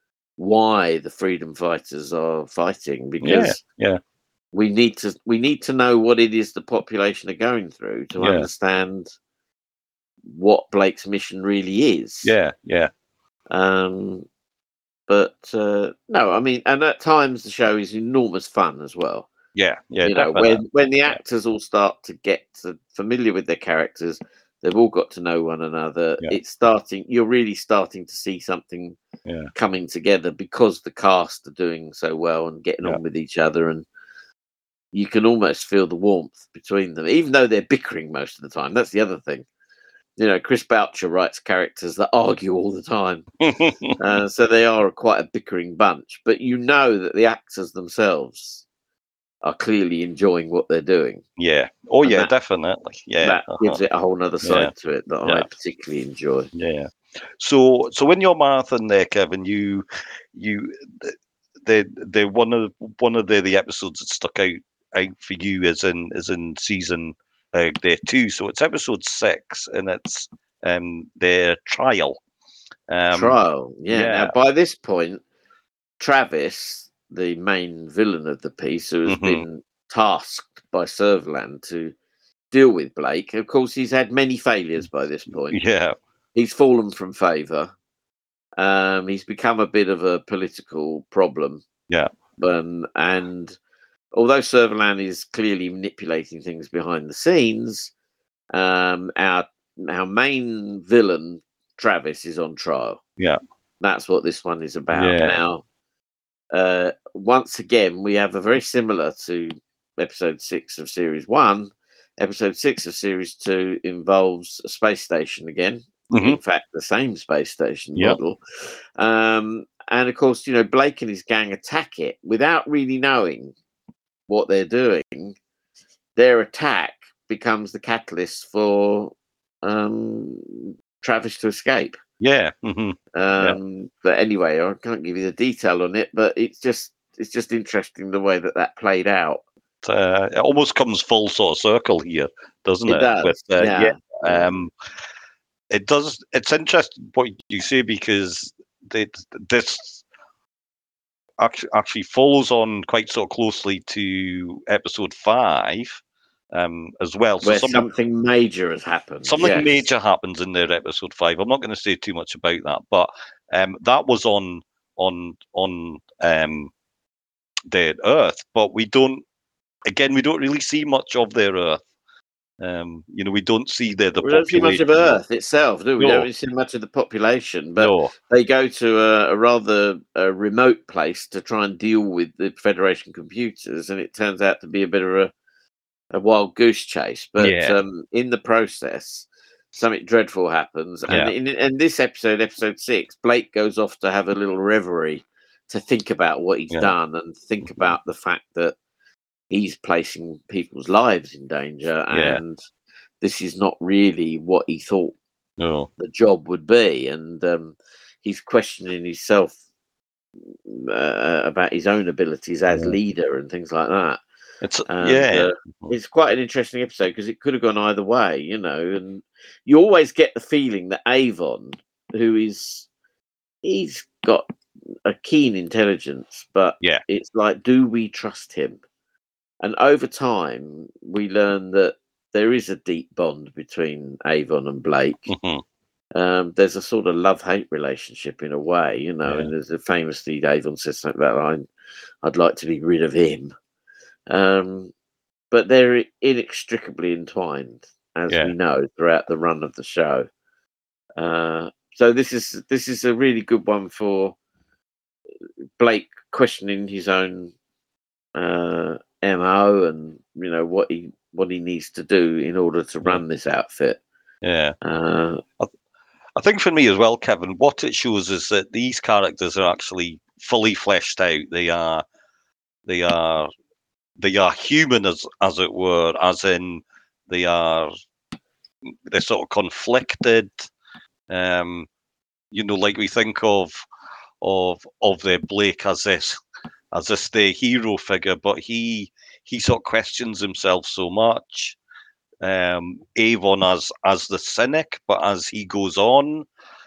why the freedom fighters are fighting, because yeah, yeah, we need to we need to know what it is the population are going through to Yeah. understand what Blake's mission really is. yeah, yeah, Um, but uh, no, I mean, and at times the show is enormous fun as well. yeah, yeah. you know, definitely. when when the actors all start to get to, familiar with their characters, they've all got to know one another. Yeah. It's starting. You're really starting to see something Yeah. coming together because the cast are doing so well and getting Yeah. on with each other, and you can almost feel the warmth between them, even though they're bickering most of the time. That's the other thing. You know, Chris Boucher writes characters that argue all the time, uh, so they are quite a bickering bunch. But you know that the actors themselves are clearly enjoying what they're doing. yeah. Oh, And yeah, that- definitely. Yeah. that uh-huh. gives it a whole other side Yeah. to it that I Yeah. particularly enjoy. Yeah. So, so in your marathon there, Kevin, you, you, the, the one of one of the, the episodes that stuck out out for you is in is in season uh, there too. So it's episode six, and it's um their trial. Um, Trial, yeah. yeah. Now, by this point, Travis, the main villain of the piece, who has Mhm. been tasked by Servalan to deal with Blake, of course, he's had many failures by this point. Yeah. He's fallen from favour. Um, he's become a bit of a political problem. Yeah. Um, and although Servalan is clearly manipulating things behind the scenes, um, our our main villain, Travis, is on trial. Yeah. That's what this one is about. Yeah. Now, uh, once again, we have a very similar to episode six of series one. Episode six of series two involves a space station again, Mhm. in fact, the same space station Yep. model. Um, and of course, you know, Blake and his gang attack it without really knowing what they're doing. Their attack becomes the catalyst for um, Travis to escape. Yeah. hmm Um, But anyway, I can't give you the detail on it, but it's just it's just interesting the way that that played out. Uh, it almost comes full sort of circle here, doesn't it? It does, With, uh, yeah. Um, it does. It's interesting what you say because they, this actually, actually follows on quite so closely to episode five um, as well. So Where something, something major has happened. something yes. major happens in their episode five. I'm not going to say too much about that, but um, that was on on on um, their Earth. But we don't. Again, we don't really see much of their Earth. Um, you know, we don't see the the We don't see much of population. Earth itself, do we? No. Don't really see much of the population, but No. they go to a, a rather a remote place to try and deal with the Federation computers, and it turns out to be a bit of a, a wild goose chase. But Yeah. um, in the process, something dreadful happens, and Yeah. in, in this episode, episode six, Blake goes off to have a little reverie to think about what he's Yeah. done and think Mhm. about the fact that he's placing people's lives in danger, Yeah. and this is not really what he thought No. the job would be, and um, he's questioning himself uh, about his own abilities as Yeah. leader and things like that. It's And, yeah. uh, it's quite an interesting episode because it could have gone either way, you know. And you always get the feeling that Avon, who is, he's got a keen intelligence, but Yeah. it's like, do we trust him? And over time, we learn that there is a deep bond between Avon and Blake. Mhm. Um, there's a sort of love-hate relationship in a way, you know. Yeah. And there's a famously Avon says something about, "I'm, I'd like to be rid of him." Um, but they're inextricably entwined, as Yeah. we know throughout the run of the show. Uh, so this is this is a really good one for Blake questioning his own uh, M O and you know what he what he needs to do in order to Yeah. run this outfit. Yeah. Uh, I think for me as well, Kevin, what it shows is that these characters are actually fully fleshed out. They are, they are, they are human as as it were, as in they are, they're sort of conflicted. Um, you know, like we think of of of the Blake as this as this the hero figure, but he he sort of questions himself so much. Um, Avon as as the cynic, but as he goes on,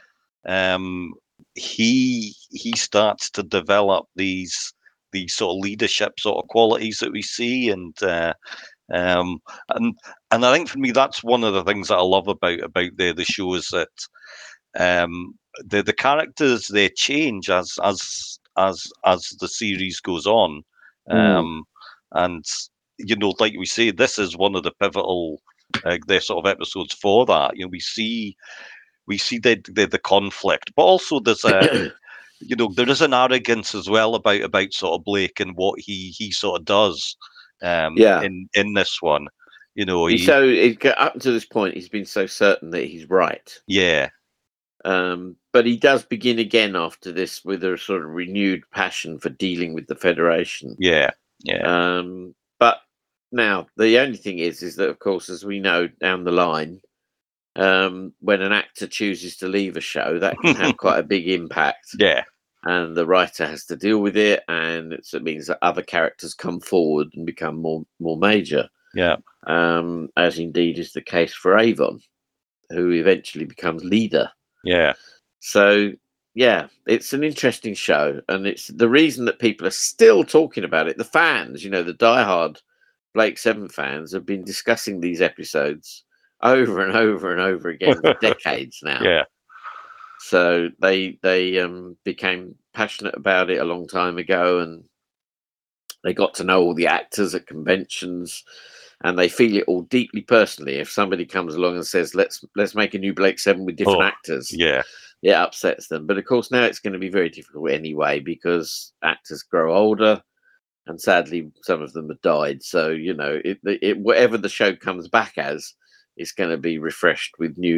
um, he he starts to develop these these sort of leadership sort of qualities that we see, and uh, um, and and I think for me that's one of the things that I love about about the the show is that um, the the characters they change as as as as the series goes on, um, and you know, like we say, this is one of the pivotal uh, the sort of episodes for that. You know, we see we see the the, the conflict, but also there's a you know there is an arrogance as well about about sort of Blake and what he he sort of does um, Yeah. in in this one. You know, he's he, so it, up to this point, he's been so certain that he's right. yeah, Um, but he does begin again after this with a sort of renewed passion for dealing with the Federation. yeah, yeah, Um, but now the only thing is, is that of course, as we know down the line, um, when an actor chooses to leave a show, that can have quite a big impact, yeah, and the writer has to deal with it, and it's, it means that other characters come forward and become more more major. yeah, Um, as indeed is the case for Avon, who eventually becomes leader. yeah, So yeah, it's an interesting show, and it's the reason that people are still talking about it. The fans, you know, the diehard Blake Seven fans have been discussing these episodes over and over and over again for decades now. yeah, So they they um, became passionate about it a long time ago, and they got to know all the actors at conventions, and they feel it all deeply personally. If somebody comes along and says, "Let's let's make a new Blake Seven with different Oh, actors," yeah, it upsets them. But of course, now it's going to be very difficult anyway because actors grow older, and sadly, some of them have died. So you know, it, it whatever the show comes back as, it's going to be refreshed with new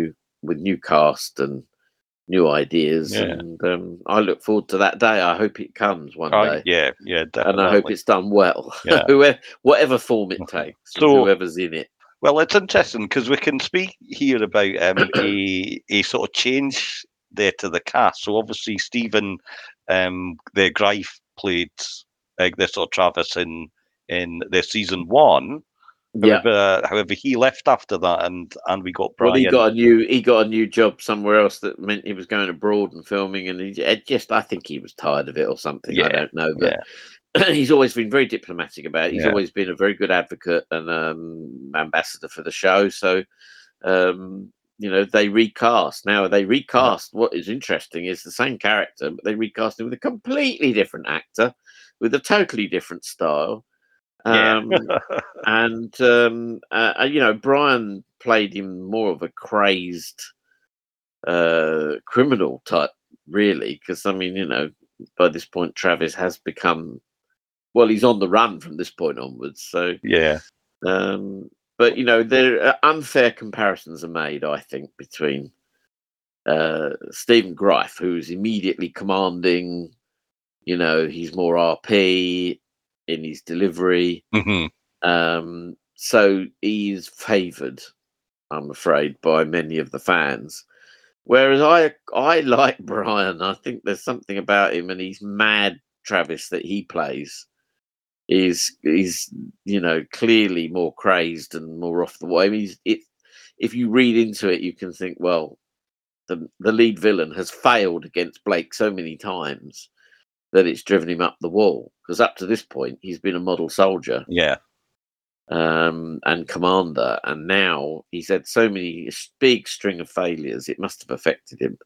with new cast and new ideas. Yeah. And um, I look forward to that day. I hope it comes one Uh, day. yeah, yeah, definitely. And I hope it's done well, Yeah. whoever, whatever form it takes, and So- whoever's in it. Well, it's interesting because we can speak here about um, a a sort of change there to the cast. So obviously Stephen, um, the Greif played uh, this sort of Travis in in the season one. Yeah. However, however, he left after that, and and we got Brian. Well, he got a new he got a new job somewhere else that meant he was going abroad and filming, and he it just I think he was tired of it or something. Yeah, I don't know, but yeah. he's always been very diplomatic about it. He's Yeah. always been a very good advocate and um, ambassador for the show. So, um, you know, they recast. Now they recast. What is interesting is the same character, but they recast him with a completely different actor, with a totally different style. Um, Yeah. and um, uh, you know, Brian played him more of a crazed uh, criminal type, really, because I mean, you know, by this point, Travis has become well, he's on the run from this point onwards. So, yeah. um, but you know, there are unfair comparisons are made, I think, between uh, Stephen Greif, who's immediately commanding. You know, he's more R P in his delivery. hmm Um, so he's favoured, I'm afraid, by many of the fans. Whereas I I like Brian. I think there's something about him, and he's mad Travis that he plays. Is is you know clearly more crazed and more off the wall. I mean, he's, it, if you read into it, you can think, well, the the lead villain has failed against Blake so many times that it's driven him up the wall. Because up to this point, he's been a model soldier. Yeah. Um, and commander, and now he's had so many big string of failures. It must have affected him.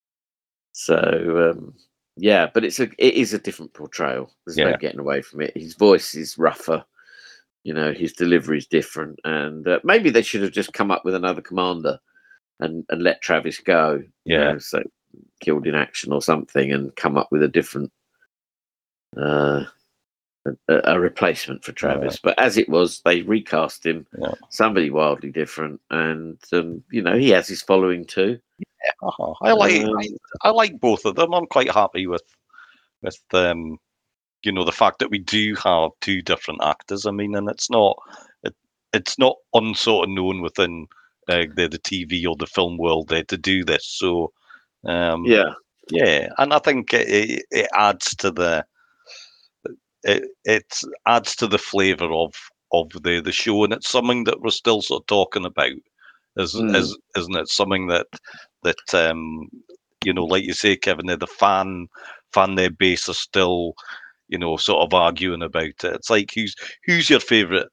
So um, yeah, but it's a it is a different portrayal. There's Yeah. no getting away from it. His voice is rougher, you know. His delivery is different, and uh, maybe they should have just come up with another commander and and let Travis go. you Yeah. know, so killed in action or something, and come up with a different. Uh, A, a replacement for Travis, Right. but as it was, they recast him, Yeah. somebody wildly different, and um, you know he has his following too. Uh-huh. I like Um, I, I like both of them. I'm quite happy with with um you know the fact that we do have two different actors. I mean, and it's not it, it's not unsort of known within uh, the the T V or the film world there to do this. So um, yeah, yeah, and I think it, it, it adds to the it it adds to the flavour of of the the show, and it's something that we're still sort of talking about. Is, Mm. is isn't it something that that um you know, like you say, Kevin, the fan fan their base are still, you know, sort of arguing about it. It's like who's who's your favourite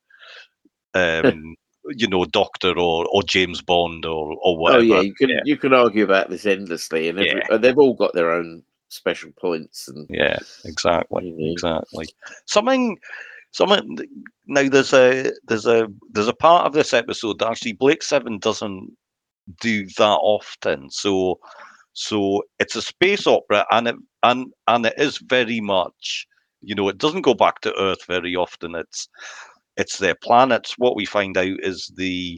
um you know, Doctor or or James Bond or or whatever. oh yeah, you can yeah, you can argue about this endlessly, and every, Yeah. uh, they've all got their own special points, and yeah, exactly, you know. exactly. Something something now there's a there's a there's a part of this episode that actually Blake Seven doesn't do that often. So so it's a space opera, and it and and it is very much, you know, it doesn't go back to Earth very often. It's it's their planets. What we find out is the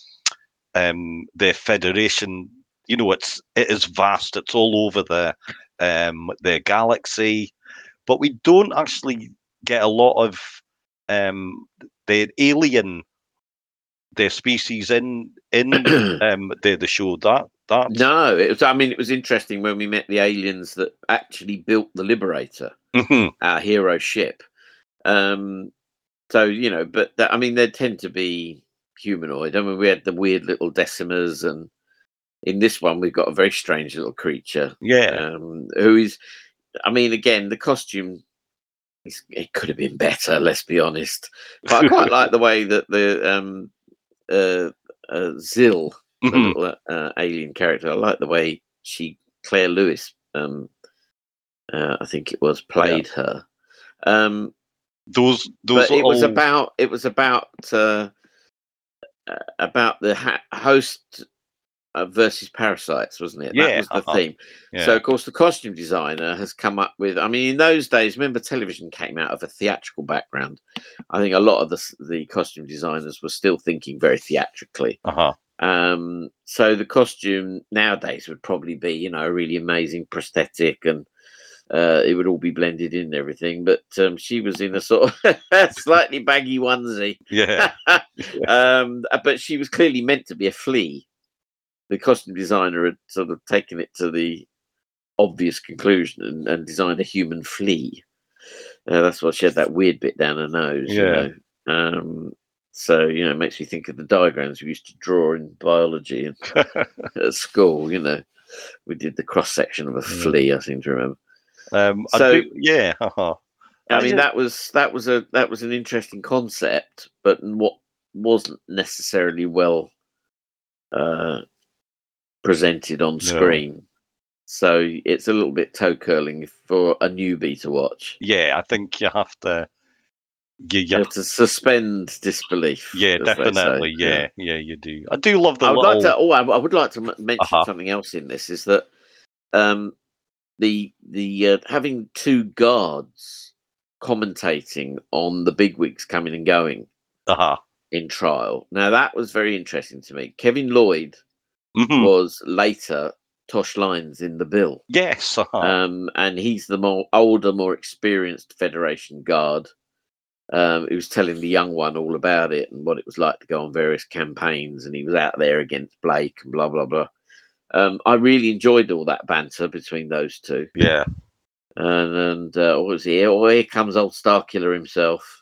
um their Federation, you know, it's it is vast, it's all over the um their galaxy, but we don't actually get a lot of um the alien their species in in um the the show. That that No, it was. I mean, it was interesting when we met the aliens that actually built the Liberator, Mhm. our hero ship. Um, so you know, but that, I mean, they tend to be humanoid. I mean, we had the weird little decimers, and in this one, we've got a very strange little creature. yeah Um, who is, I mean, again, the costume, is, it could have been better, let's be honest. But I quite like the way that the um, uh, uh, Zill, the Mhm. little uh, alien character, I like the way she, Claire Lewis, um, uh, I think it was, played her. Um, those those but it was little- about it was about uh, uh, about the ha- host uh, versus parasites, wasn't it? Yeah, That was the uh-huh. theme. yeah. So, of course, the costume designer has come up with. I mean, in those days, remember, television came out of a theatrical background. I think a lot of the the costume designers were still thinking very theatrically. uh-huh. Um, so the costume nowadays would probably be, you know, a really amazing prosthetic, and uh, it would all be blended in and everything. But um, she was in a sort of slightly baggy onesie. Yeah. um, but she was clearly meant to be a flea. The costume designer had sort of taken it to the obvious conclusion and, and designed a human flea. Uh, that's why she had that weird bit down her nose. Yeah. You know? um, so, you know, it makes me think of the diagrams we used to draw in biology and at school. You know, we did the cross section of a flea, I seem to remember. Um, so, I do, yeah. Uh-huh. I, I mean, just- that was that was a that was an interesting concept, but what wasn't necessarily well uh, presented on No. screen. So it's a little bit toe curling for a newbie to watch. Yeah, I think you have to. You, you You have to suspend disbelief. Yeah, as they definitely. say. Yeah, yeah, you do. I do love the I would little. like to. Oh, I, I would like to m- mention Uh-huh. something else in this. Is that um, the the uh, having two guards commentating on the bigwigs coming and going Uh-huh. in trial. Now that was very interesting to me. Kevin Lloyd Mhm. was later Tosh Lines in the bill. Yes. Uh-huh. Um, and he's the more older, more experienced Federation guard. Um, he was telling the young one all about it and what it was like to go on various campaigns, and he was out there against Blake and blah blah blah. Um, I really enjoyed all that banter between those two. Yeah. And, and uh, what was he? Oh, here comes old Starkiller himself,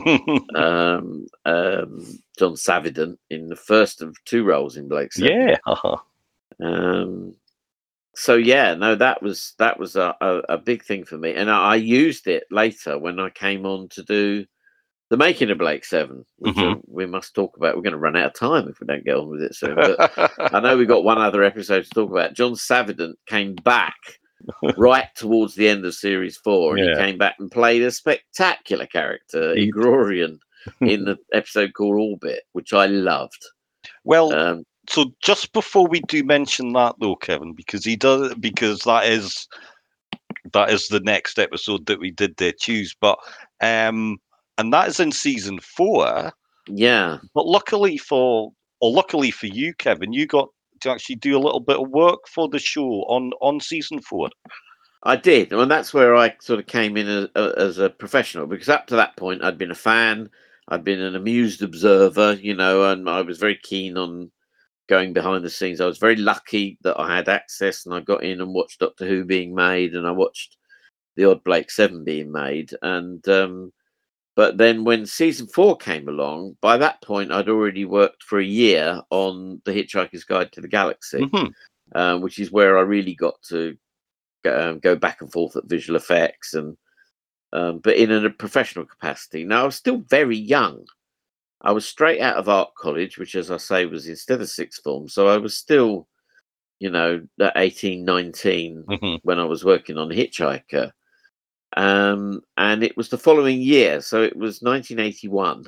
um, um, John Savidan, in the first of two roles in Blake Seven. Yeah. Uh-huh. Um, so yeah, no, that was that was a, a, a big thing for me, and I, I used it later when I came on to do the making of Blake Seven, which Mhm. uh, we must talk about. We're going to run out of time if we don't get on with it soon. But I know we've got one other episode to talk about. John Savidan came back right towards the end of series four, and Yeah. he came back and played a spectacular character, He- Igrorian, in the episode called Orbit, which I loved. Well, Um, so just before we do mention that though, Kevin, because he does, because that is that is the next episode that we did there choose, but um, and that is in season four. yeah. But luckily for, or luckily for you, Kevin, you got to actually do a little bit of work for the show on on season four. I did, and that's where I sort of came in as, as a professional, because up to that point I'd been a fan, I'd been an amused observer, you know, and I was very keen on going behind the scenes. I was very lucky that I had access, and I got in and watched Doctor Who being made, and I watched the odd Blake Seven being made, and um, but then when season four came along, by that point I'd already worked for a year on The Hitchhiker's Guide to the Galaxy, Mhm. um, which is where I really got to Um, go back and forth at visual effects, and um, but in a professional capacity. Now I was still very young. I was straight out of art college, which, as I say, was instead of sixth form. So I was still, you know, at eighteen, nineteen Mhm. when I was working on Hitchhiker. Um, and it was the following year. So it was nineteen eighty-one.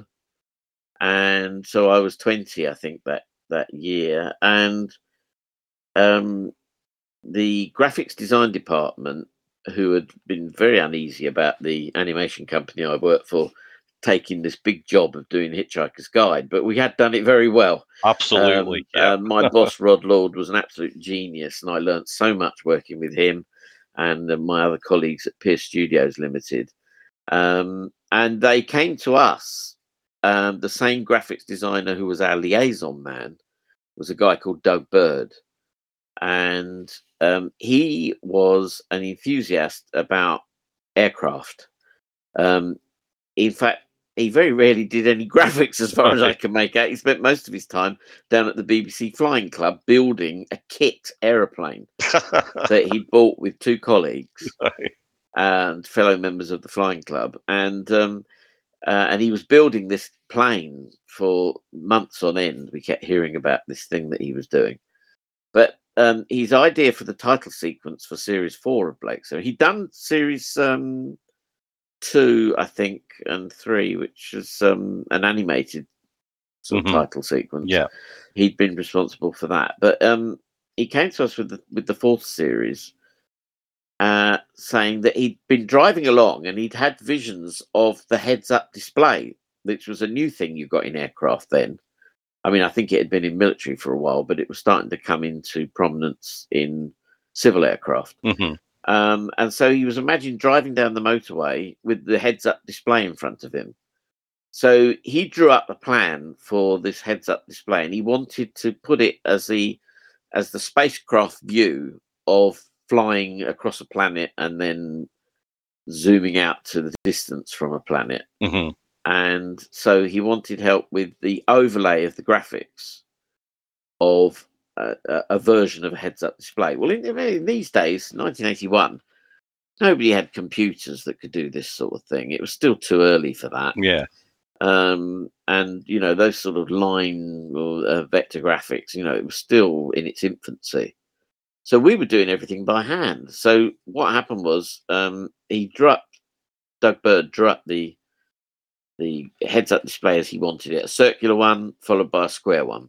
And so I was twenty, I think, that, that year. And um, the graphics design department, who had been very uneasy about the animation company I worked for taking this big job of doing Hitchhiker's Guide, but we had done it very well. Absolutely. Um, yeah. uh, my boss, Rod Lord, was an absolute genius, and I learnt so much working with him and uh, my other colleagues at Pierce Studios Limited. Um, and they came to us. Um, the same graphics designer who was our liaison man was a guy called Doug Bird. And um, he was an enthusiast about aircraft. Um, in fact, he very rarely did any graphics, as far as I can make out. He spent most of his time down at the B B C Flying Club building a kit aeroplane that he bought with two colleagues and fellow members of the Flying Club. And um, uh, and he was building this plane for months on end. We kept hearing about this thing that he was doing. But um, his idea for the title sequence for series four of Blake, so he'd done series um, two, I think, and three, which was um, an animated sort of Mhm. title sequence. Yeah. He'd been responsible for that, but um, he came to us with the with the fourth series, uh, saying that he'd been driving along and he'd had visions of the heads-up display, which was a new thing you got in aircraft then. I mean, I think it had been in military for a while, but it was starting to come into prominence in civil aircraft. Mm-hmm. Um, and so he was imagined driving down the motorway with the heads-up display in front of him. So he drew up a plan for this heads-up display, and he wanted to put it as the as the spacecraft view of flying across a planet and then zooming out to the distance from a planet. Mm-hmm. And so he wanted help with the overlay of the graphics of a, a version of a heads-up display. Well, in, in these days, nineteen eighty-one, nobody had computers that could do this sort of thing. It was still too early for that. Yeah. Um, and, you know, those sort of line or uh, vector graphics, you know, it was still in its infancy. So we were doing everything by hand. So what happened was um, he drew up, Doug Bird drew up the the heads-up display as he wanted it, a circular one followed by a square one,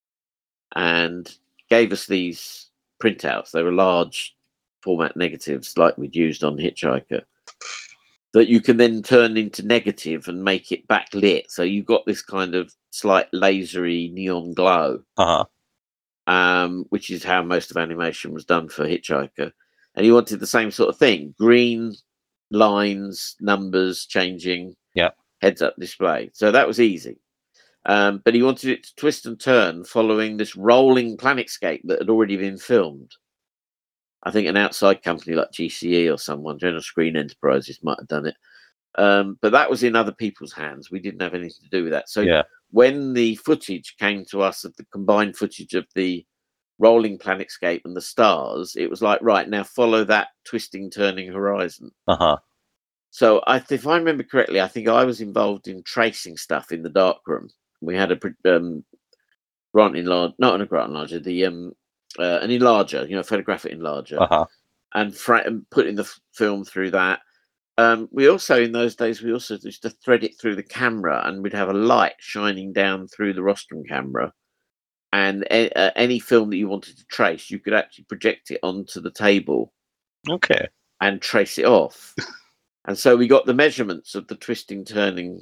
and gave us these printouts. They were large format negatives like we'd used on Hitchhiker that you can then turn into negative and make it backlit. So you got this kind of slight lasery neon glow, Uh-huh. um, which is how most of animation was done for Hitchhiker. And he wanted the same sort of thing, green lines, numbers changing, Yeah. heads-up display. So that was easy. Um, but he wanted it to twist and turn following this rolling planetscape that had already been filmed. I think an outside company like G C E or someone, General Screen Enterprises, might have done it. Um, but that was in other people's hands. We didn't have anything to do with that. So Yeah. when the footage came to us of the combined footage of the rolling planetscape and the stars, it was like, right, now follow that twisting, turning horizon. Uh-huh. So I, if I remember correctly, I think I was involved in tracing stuff in the darkroom. We had a um, grant enlarger, not a grant enlarger, the um, uh, an enlarger, you know, photographic enlarger, Uh-huh. and, fra- and putting the f- film through that. Um, we also, in those days, we also used to thread it through the camera, and we'd have a light shining down through the rostrum camera. And a- uh, any film that you wanted to trace, you could actually project it onto the table Okay. and trace it off. And so we got the measurements of the twisting, turning,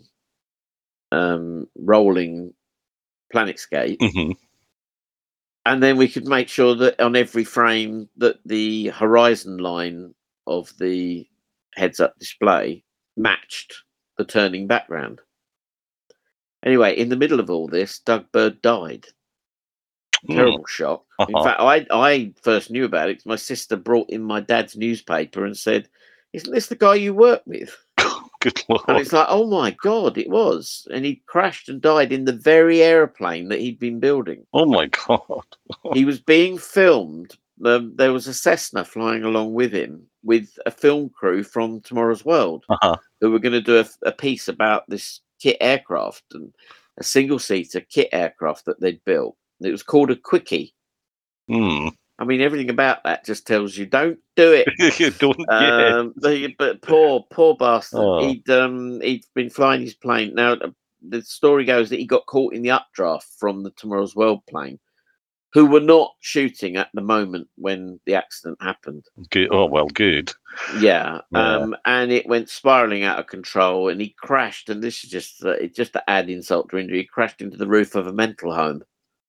um, rolling planetscape. Mm-hmm. And then we could make sure that on every frame that the horizon line of the heads-up display matched the turning background. Anyway, in the middle of all this, Doug Bird died. Terrible mm. shock. Uh-huh. In fact, I I first knew about it. My sister brought in my dad's newspaper and said, "Isn't this the guy you work with?" Good Lord. And it's like, oh my God, it was. And he crashed and died in the very aeroplane that he'd been building. Oh my God. He was being filmed. Um, there was a Cessna flying along with him with a film crew from Tomorrow's World Uh-huh. who were going to do a, a piece about this kit aircraft, and a single-seater kit aircraft that they'd built. It was called a Quickie. Hmm. I mean, everything about that just tells you don't do it. You don't um, but, but poor, poor bastard. Oh. He'd um, he'd been flying his plane. Now the story goes that he got caught in the updraft from the Tomorrow's World plane, who were not shooting at the moment when the accident happened. Good. Oh well, good. Yeah, Yeah. um, and it went spiraling out of control, and he crashed. And this is just uh, it just to add insult to injury. He crashed into the roof of a mental home.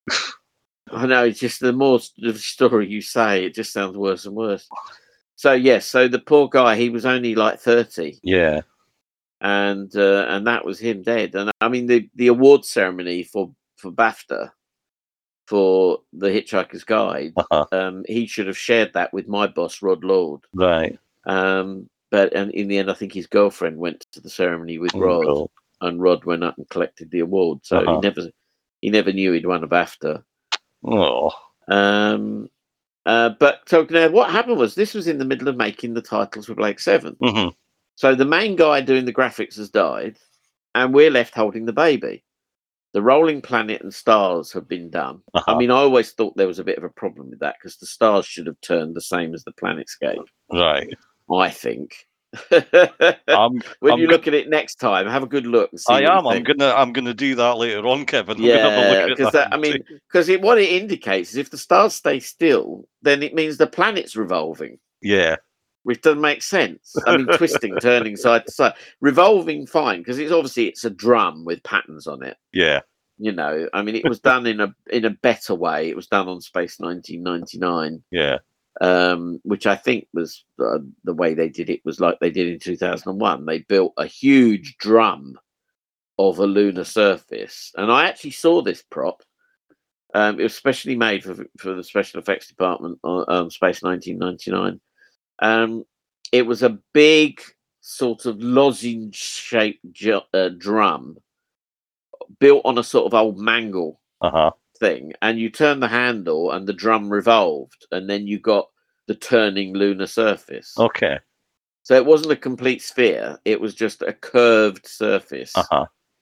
I know, it's just the more the story you say, it just sounds worse and worse. So yes, so the poor guy, he was only like thirty. Yeah. And uh, and that was him dead. And I mean, the, the award ceremony for, for BAFTA for The Hitchhiker's Guide, Uh-huh. um, he should have shared that with my boss, Rod Lord. Right. Um, but and in the end, I think his girlfriend went to the ceremony with Oh, Rod, cool. and Rod went up and collected the award. So Uh-huh. he never he never knew he'd won a BAFTA. Oh. Um, uh, but so now what happened was this was in the middle of making the titles for Blake Seven. Mm-hmm. So the main guy doing the graphics has died, and we're left holding the baby. The rolling planet and stars have been done. Uh-huh. I mean, I always thought there was a bit of a problem with that because the stars should have turned the same as the planetscape. Right. I think. I'm, when I'm you go- look at it next time, have a good look and see. I what am. you I'm think. gonna. I'm gonna do that later on, Kevin. I'm gonna have a Yeah, look at because that I mean, because it, what it indicates is if the stars stay still, then it means the planet's revolving, yeah. which doesn't make sense. I mean, twisting, turning side to side, revolving, fine, because it's obviously it's a drum with patterns on it. Yeah. You know, I mean, it was done in a in a better way. It was done on Space nineteen ninety-nine. Yeah. Um, which I think was uh, the way they did it was like they did in two thousand one. They built a huge drum of a lunar surface, and I actually saw this prop. Um, it was specially made for for the special effects department on um, Space nineteen ninety-nine. Um, it was a big sort of lozenge-shaped ju- uh, drum built on a sort of old mangle Uh-huh. thing, and you turn the handle and the drum revolved, and then you got the turning lunar surface. Okay. So it wasn't a complete sphere, it was just a curved surface. Uh-huh.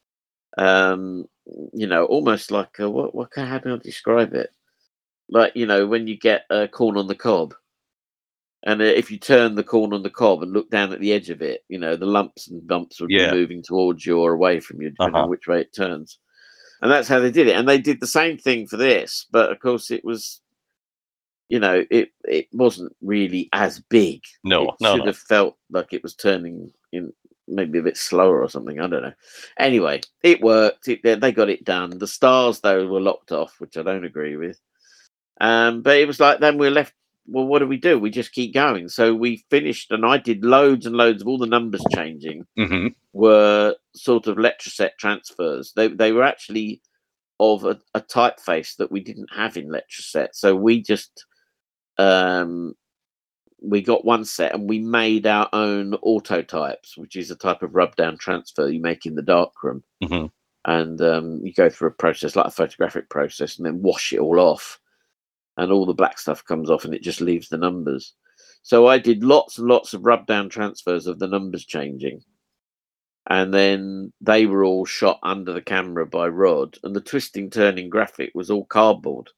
Um, you know, almost like a, what what can how do I describe it? Like, you know, when you get a corn on the cob, and uh, if you turn the corn on the cob and look down at the edge of it, you know, the lumps and bumps would Yeah. be moving towards you or away from you, depending Uh-huh. on which way it turns. And that's how they did it. And they did the same thing for this, but of course it was, you know, it it wasn't really as big. No, it no, should no. have felt like it was turning in maybe a bit slower or something. I don't know. Anyway, it worked. It, they got it done. The stars, though, were locked off, which I don't agree with. Um, but it was like, then we're left. Well, what do we do? We just keep going. So we finished, and I did loads and loads of all the numbers changing Mm-hmm. were sort of Letraset transfers. They they were actually of a, a typeface that we didn't have in Letraset. So we just um, we got one set and we made our own autotypes, which is a type of rub down transfer you make in the darkroom. Mm-hmm. And um, you go through a process like a photographic process and then wash it all off. And all the black stuff comes off and it just leaves the numbers. So I did lots and lots of rub down transfers of the numbers changing. And then they were all shot under the camera by Rod. And the twisting, turning graphic was all cardboard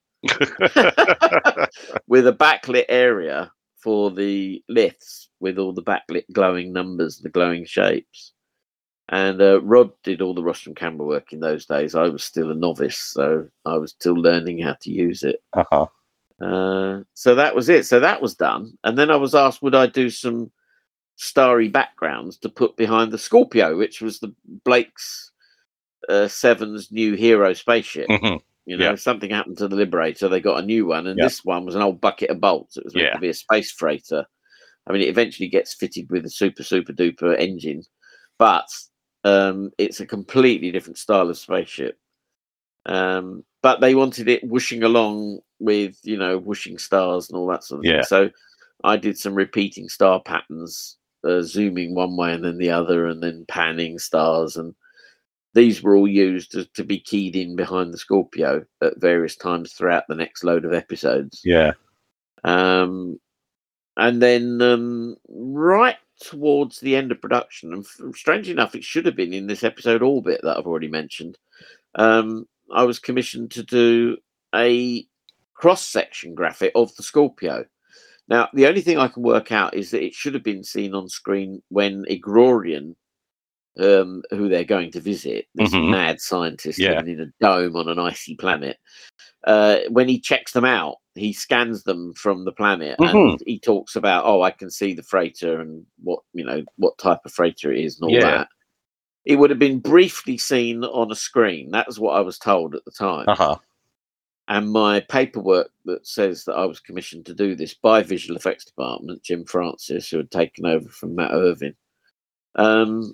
with a backlit area for the liths with all the backlit glowing numbers, the glowing shapes. And uh, Rod did all the rostrum camera work in those days. I was still a novice, so I was still learning how to use it. Uh-huh. Uh, so that was it. So that was done. And then I was asked, would I do some starry backgrounds to put behind the Scorpio, which was the Blake's uh, Seven's new hero spaceship. Mm-hmm. You know, Yeah. something happened to the Liberator. They got a new one. And Yeah. this one was an old bucket of bolts. It was meant Yeah. to be a space freighter. I mean, it eventually gets fitted with a super, super duper engine. But um, it's a completely different style of spaceship. Um, but they wanted it whooshing along with, you know, whooshing stars and all that sort of Yeah. thing. So I did some repeating star patterns, uh, zooming one way and then the other, and then panning stars. And these were all used to, to be keyed in behind the Scorpio at various times throughout the next load of episodes. Yeah. Um, and then um, right towards the end of production, and f- strangely enough, it should have been in this episode Orbit that I've already mentioned. Um, I was commissioned to do a cross-section graphic of the Scorpio. Now, the only thing I can work out is that it should have been seen on screen when Igrorian, um, who they're going to visit, this Mhm. mad scientist Yeah. living in a dome on an icy planet, uh, when he checks them out, he scans them from the planet Mhm. and he talks about, oh, I can see the freighter and what, you know, what type of freighter it is and all Yeah. that. It would have been briefly seen on a screen. That was what I was told at the time. Uh-huh. And my paperwork that says that I was commissioned to do this by Visual Effects Department, Jim Francis, who had taken over from Matt Irvin, um,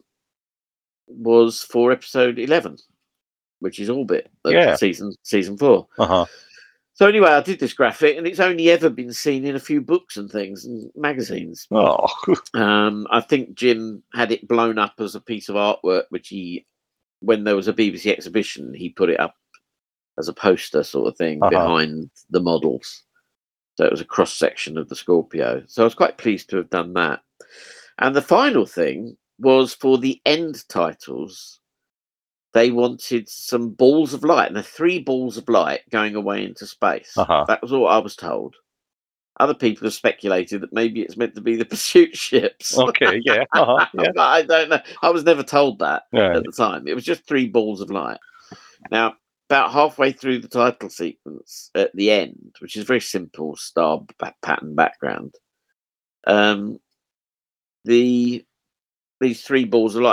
was for episode eleven, which is Orbit, of Yeah. season season four. Uh-huh. So anyway, I did this graphic, and it's only ever been seen in a few books and things and magazines. Oh. Um, I think Jim had it blown up as a piece of artwork, which he, when there was a B B C exhibition, he put it up as a poster sort of thing Uh-huh. behind the models. So it was a cross section of the Scorpio. So I was quite pleased to have done that. And the final thing was for the end titles, they wanted some balls of light, and the three balls of light going away into space. Uh-huh. That was all I was told. Other people have speculated that maybe it's meant to be the pursuit ships. Okay, yeah. Uh-huh. Yeah. But I don't know. I was never told that Right. at the time. It was just three balls of light. Now, about halfway through the title sequence at the end, which is a very simple star b- pattern background, um, the these three balls of light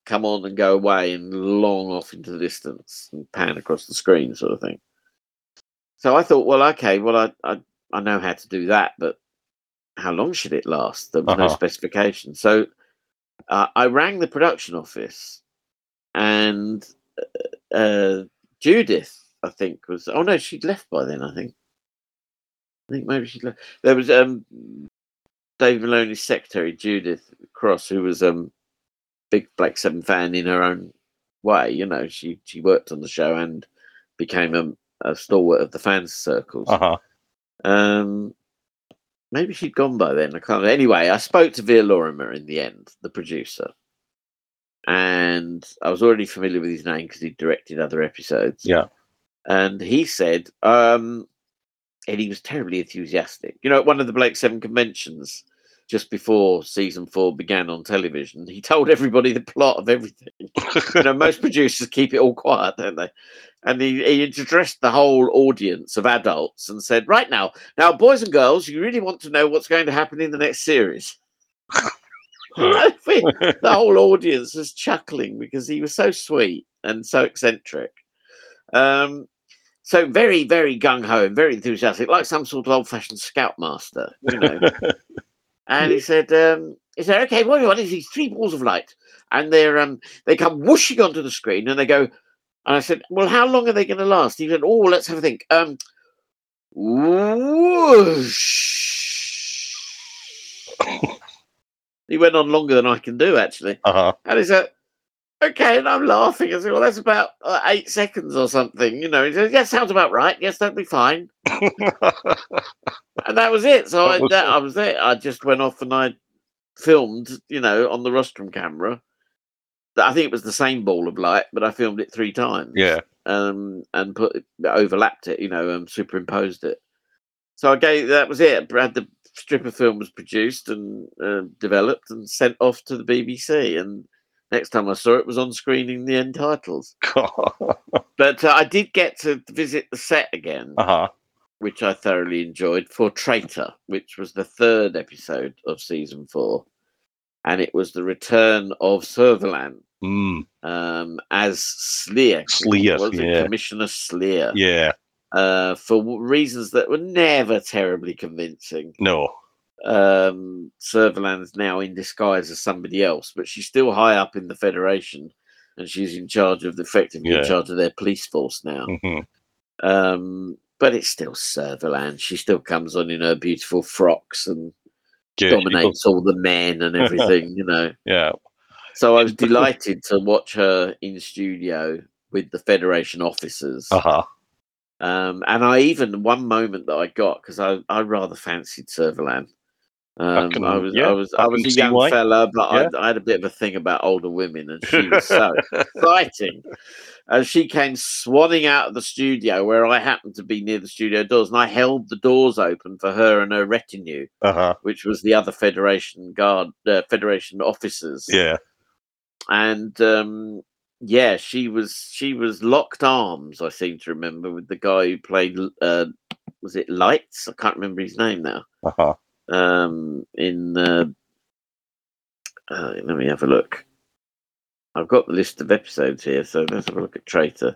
come on and go away and long off into the distance and pan across the screen, sort of thing. So I thought, well, okay, well, I I, I know how to do that, but how long should it last? There was Uh-huh. no specification. So uh, I rang the production office, and uh, Judith, I think, was. Oh no, she'd left by then. I think. I think maybe she'd left. There was um, David Maloney's secretary, Judith Cross, who was um big Black Seven fan in her own way. You know, she she worked on the show and became a, a stalwart of the fans circles. Uh-huh. Um, maybe she'd gone by then. I can't. Anyway, I spoke to Veer Lorimer in the end, the producer, and I was already familiar with his name because he'd directed other episodes. Yeah. And he said, um, and he was terribly enthusiastic. You know, at one of the Blake Seven conventions, just before season four began on television, he told everybody the plot of everything. You know, most producers keep it all quiet, don't they? And he, he addressed the whole audience of adults and said, right now, now, boys and girls, you really want to know what's going to happen in the next series. The whole audience was chuckling because he was so sweet and so eccentric. Um, so very, very gung-ho and very enthusiastic, like some sort of old-fashioned scoutmaster, you know. And he said, um, he said, okay, what do you want is these three balls of light. And they're um, they come whooshing onto the screen and they go, and I said, well, how long are they going to last? He said, oh, let's have a think. Um, whoosh. He went on longer than I can do, actually. Uh-huh. And he said, okay, and I'm laughing. I said, well, that's about uh, eight seconds or something. You know, he said, yes, sounds about right. Yes, that'd be fine. And that was it. So I, that, I was it. I just went off and I filmed, you know, on the rostrum camera. I think it was the same ball of light, but I filmed it three times. Yeah. Um, and put overlapped it, you know, um, superimposed it. So I gave that was it. Brad, the strip of film was produced and uh, developed and sent off to the B B C. And next time I saw it was on screening the end titles. But uh, I did get to visit the set again, Uh-huh. which I thoroughly enjoyed, for Traitor, which was the third episode of season four. And it was the return of Sutherland Mm. um, as Sleer. Sleer, Was it yeah. Commissioner Sleer? Yeah. Uh, for w- reasons that were never terribly convincing. No. Um, Sutherland's now in disguise as somebody else, but she's still high up in the Federation, and she's in charge of, effectively Yeah. in charge of their police force now. Mhm. Um, but it's still Sutherland. She still comes on in her beautiful frocks and Yeah, dominates all the men and everything, you know. Yeah. So I was delighted to watch her in studio with the Federation officers. Uh-huh. Um, and I even, one moment that I got, because I, I rather fancied Sutherland. Um, can- I was yeah, I was I I was can a see young why. fella, but Yeah. I, I had a bit of a thing about older women, and she was so exciting. And she came swanning out of the studio where I happened to be near the studio doors, and I held the doors open for her and her retinue, Uh-huh. which was the other Federation guard, uh, Federation officers. Yeah. And um, yeah, she was she was locked arms. I seem to remember with the guy who played. Uh, was it Lights? I can't remember his name now. Uh-huh. Um, in uh, uh, let me have a look. I've got the list of episodes here, so let's have a look at Traitor.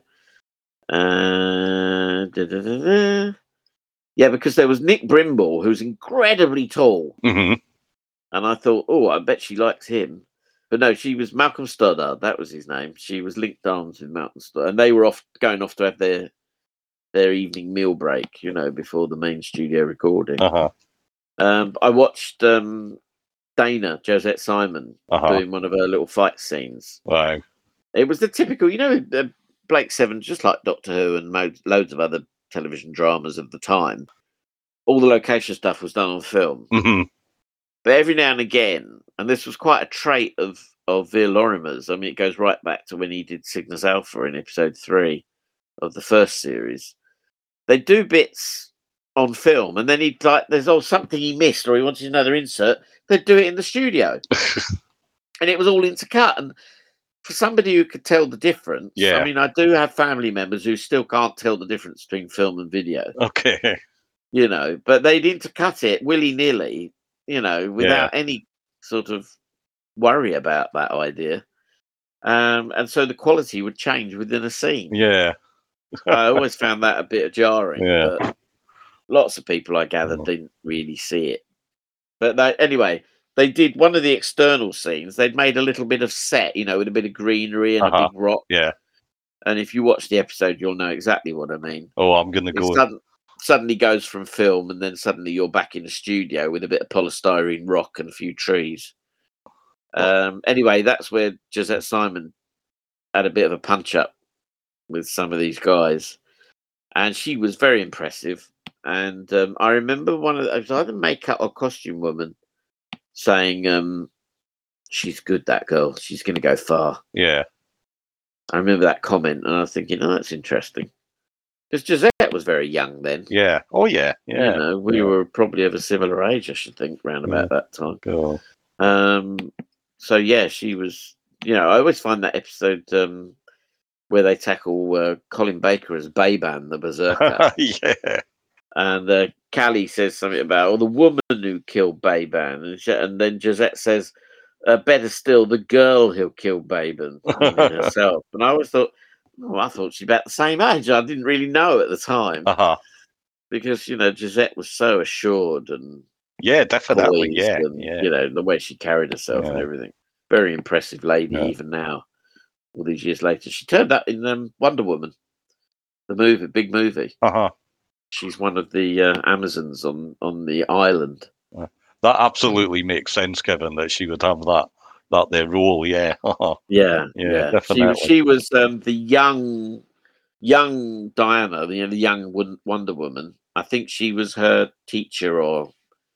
Uh, da, da, da, da. Yeah, because there was Nick Brimble, who's incredibly tall, hmm and I thought, oh, I bet she likes him. But no, she was Malcolm Stoddard. That was his name. She was linked arms with Malcolm Stoddard, and they were off going off to have their their evening meal break, you know, before the main studio recording. Uh-huh. Um, I watched um, Dana Josette Simon Uh-huh. doing one of her little fight scenes. Wow. It was the typical, you know, uh, Blake Seven, just like Doctor Who and mo- loads of other television dramas of the time. All the location stuff was done on film. hmm But every now and again, and this was quite a trait of, of Veer Lorimer's, I mean, it goes right back to when he did Cygnus Alpha in episode three of the first series. They do bits on film, and then he'd like, there's all something he missed or he wanted another insert, they'd do it in the studio. And it was all intercut. And for somebody who could tell the difference, Yeah. I mean, I do have family members who still can't tell the difference between film and video, Okay. you know, but they'd intercut it willy-nilly, you know, without any sort of worry about that idea. Um, and so the quality would change within a scene. Yeah. I always found that a bit jarring, Yeah. but lots of people, I gathered, Mm. didn't really see it. But they, anyway, they did one of the external scenes. They'd made a little bit of set, you know, with a bit of greenery and Uh-huh. a big rock. Yeah. And if you watch the episode, you'll know exactly what I mean. Oh, I'm going to It go. sudden, suddenly goes from film, and then suddenly you're back in the studio with a bit of polystyrene rock and a few trees. Um, anyway, that's where Josette Simon had a bit of a punch up with some of these guys, and she was very impressive. And um, I remember one of the, it was either makeup or costume woman saying, um, "She's good, that girl. She's going to go far." Yeah. I remember that comment, and I was thinking, "Oh, that's interesting." Because Josette was very young then. Yeah. Oh, yeah. Yeah. You know, we yeah. were probably of a similar age, I should think, round about Yeah. that time. Oh. Um, so yeah, she was. You know, I always find that episode um, where they tackle uh, Colin Baker as Bayban, the berserker, yeah. and uh, Callie says something about, "Oh, the woman who killed Bayban," and, she, and then Josette says, uh, "Better still, the girl who killed Bayban," meaning herself. And I always thought, oh, I thought she's about the same age. I didn't really know at the time. Uh-huh. Because, you know, Josette was so assured and Yeah, definitely. poised Yeah. and, Yeah. you know, the way she carried herself and Yeah. everything. Very impressive lady, Yeah. even now, all these years later. She turned up in um, Wonder Woman, the movie, big movie. Uh-huh. She's one of the uh, Amazons on, on the island. That absolutely makes sense, Kevin, that she would have that that their role. Yeah. Uh-huh. Yeah, Yeah, yeah. She, definitely. she was um, the young, young Diana, the, the young Won- Wonder Woman. I think she was her teacher or,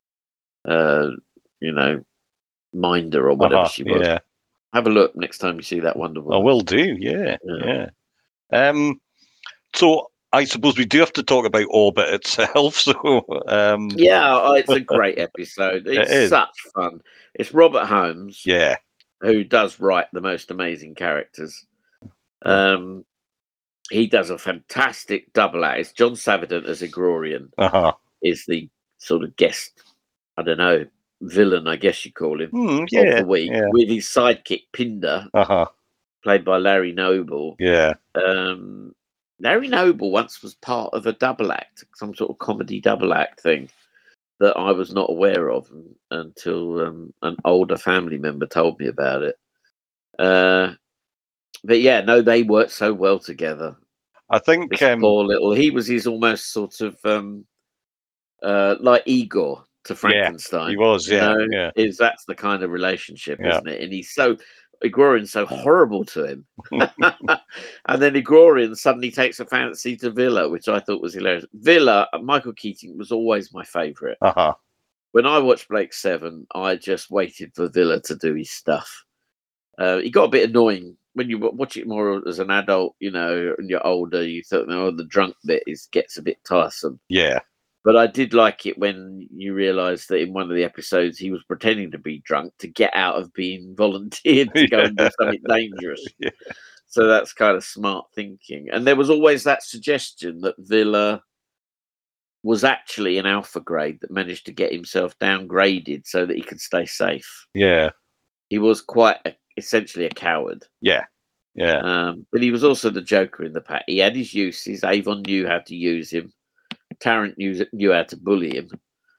uh, you know, minder or whatever Uh-huh. she was. Yeah. Have a look next time you see that Wonder I Woman. will do. Yeah. Yeah. Yeah. Um. So I suppose we do have to talk about Orbit itself. So. Um. Yeah, oh, it's a great episode. It It's is. such fun. It's Robert Holmes, Yeah. who does write the most amazing characters. Um, he does a fantastic double act. It's John Savidant as Agrorian Uh-huh. is the sort of guest, I don't know, villain, I guess you call him, Hmm, of yeah. the week, Yeah. with his sidekick Pinder, Uh-huh. played by Larry Noble. Yeah. Um, Larry Noble once was part of a double act, some sort of comedy double act thing that I was not aware of until um, an older family member told me about it. Uh, but yeah, no, they worked so well together. I think. This Um, poor little, he was his almost sort of um, uh, like Igor to Frankenstein. he was. you Yeah. know? Yeah. Is that's the kind of relationship, Yeah. isn't it? And he's so Igorian's so horrible to him, and then Igorian suddenly takes a fancy to Villa, which I thought was hilarious. Villa, Michael Keating was always my favourite. Uh-huh. When I watched Blake Seven, I just waited for Villa to do his stuff. Uh, he got a bit annoying when you watch it more as an adult, you know, and you're older. You thought, oh, the drunk bit is gets a bit tiresome. Yeah. But I did like it when you realise that in one of the episodes he was pretending to be drunk to get out of being volunteered to go and do something dangerous. Yeah. So that's kind of smart thinking. And there was always that suggestion that Villa was actually an alpha grade that managed to get himself downgraded so that he could stay safe. Yeah. He was quite a, essentially a coward. Yeah. Yeah. Um, but he was also the joker in the pack. He had his uses. Avon knew how to use him. Tarrant knew, knew how to bully him.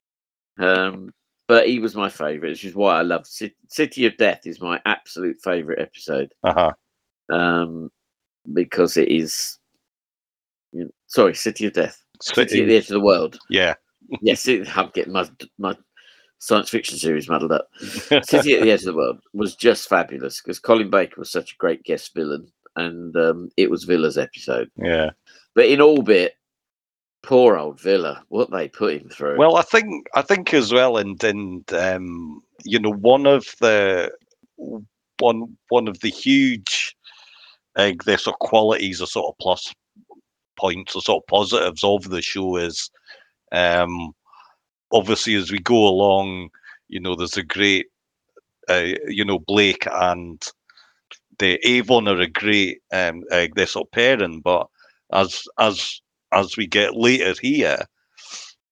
Um, but he was my favourite, which is why I love City, City of Death is my absolute favourite episode. Uh-huh. Um, because it is... You know, sorry, City of Death. City, City at the Edge of the World. Yeah. Yes, it, I'm getting my, my science fiction series muddled up. City at the Edge of the World was just fabulous because Colin Baker was such a great guest villain, and um, it was Villa's episode. Yeah. But in Orbit, poor old Villa, what they put him through. Well, I think I think as well, and and um, you know, one of the one one of the huge, uh, the sort of qualities or sort of plus points or sort of positives of the show is, um, obviously as we go along, you know, there's a great, uh, you know, Blake and the Avon are a great um, uh, they're sort of pairing, but as as as we get later here,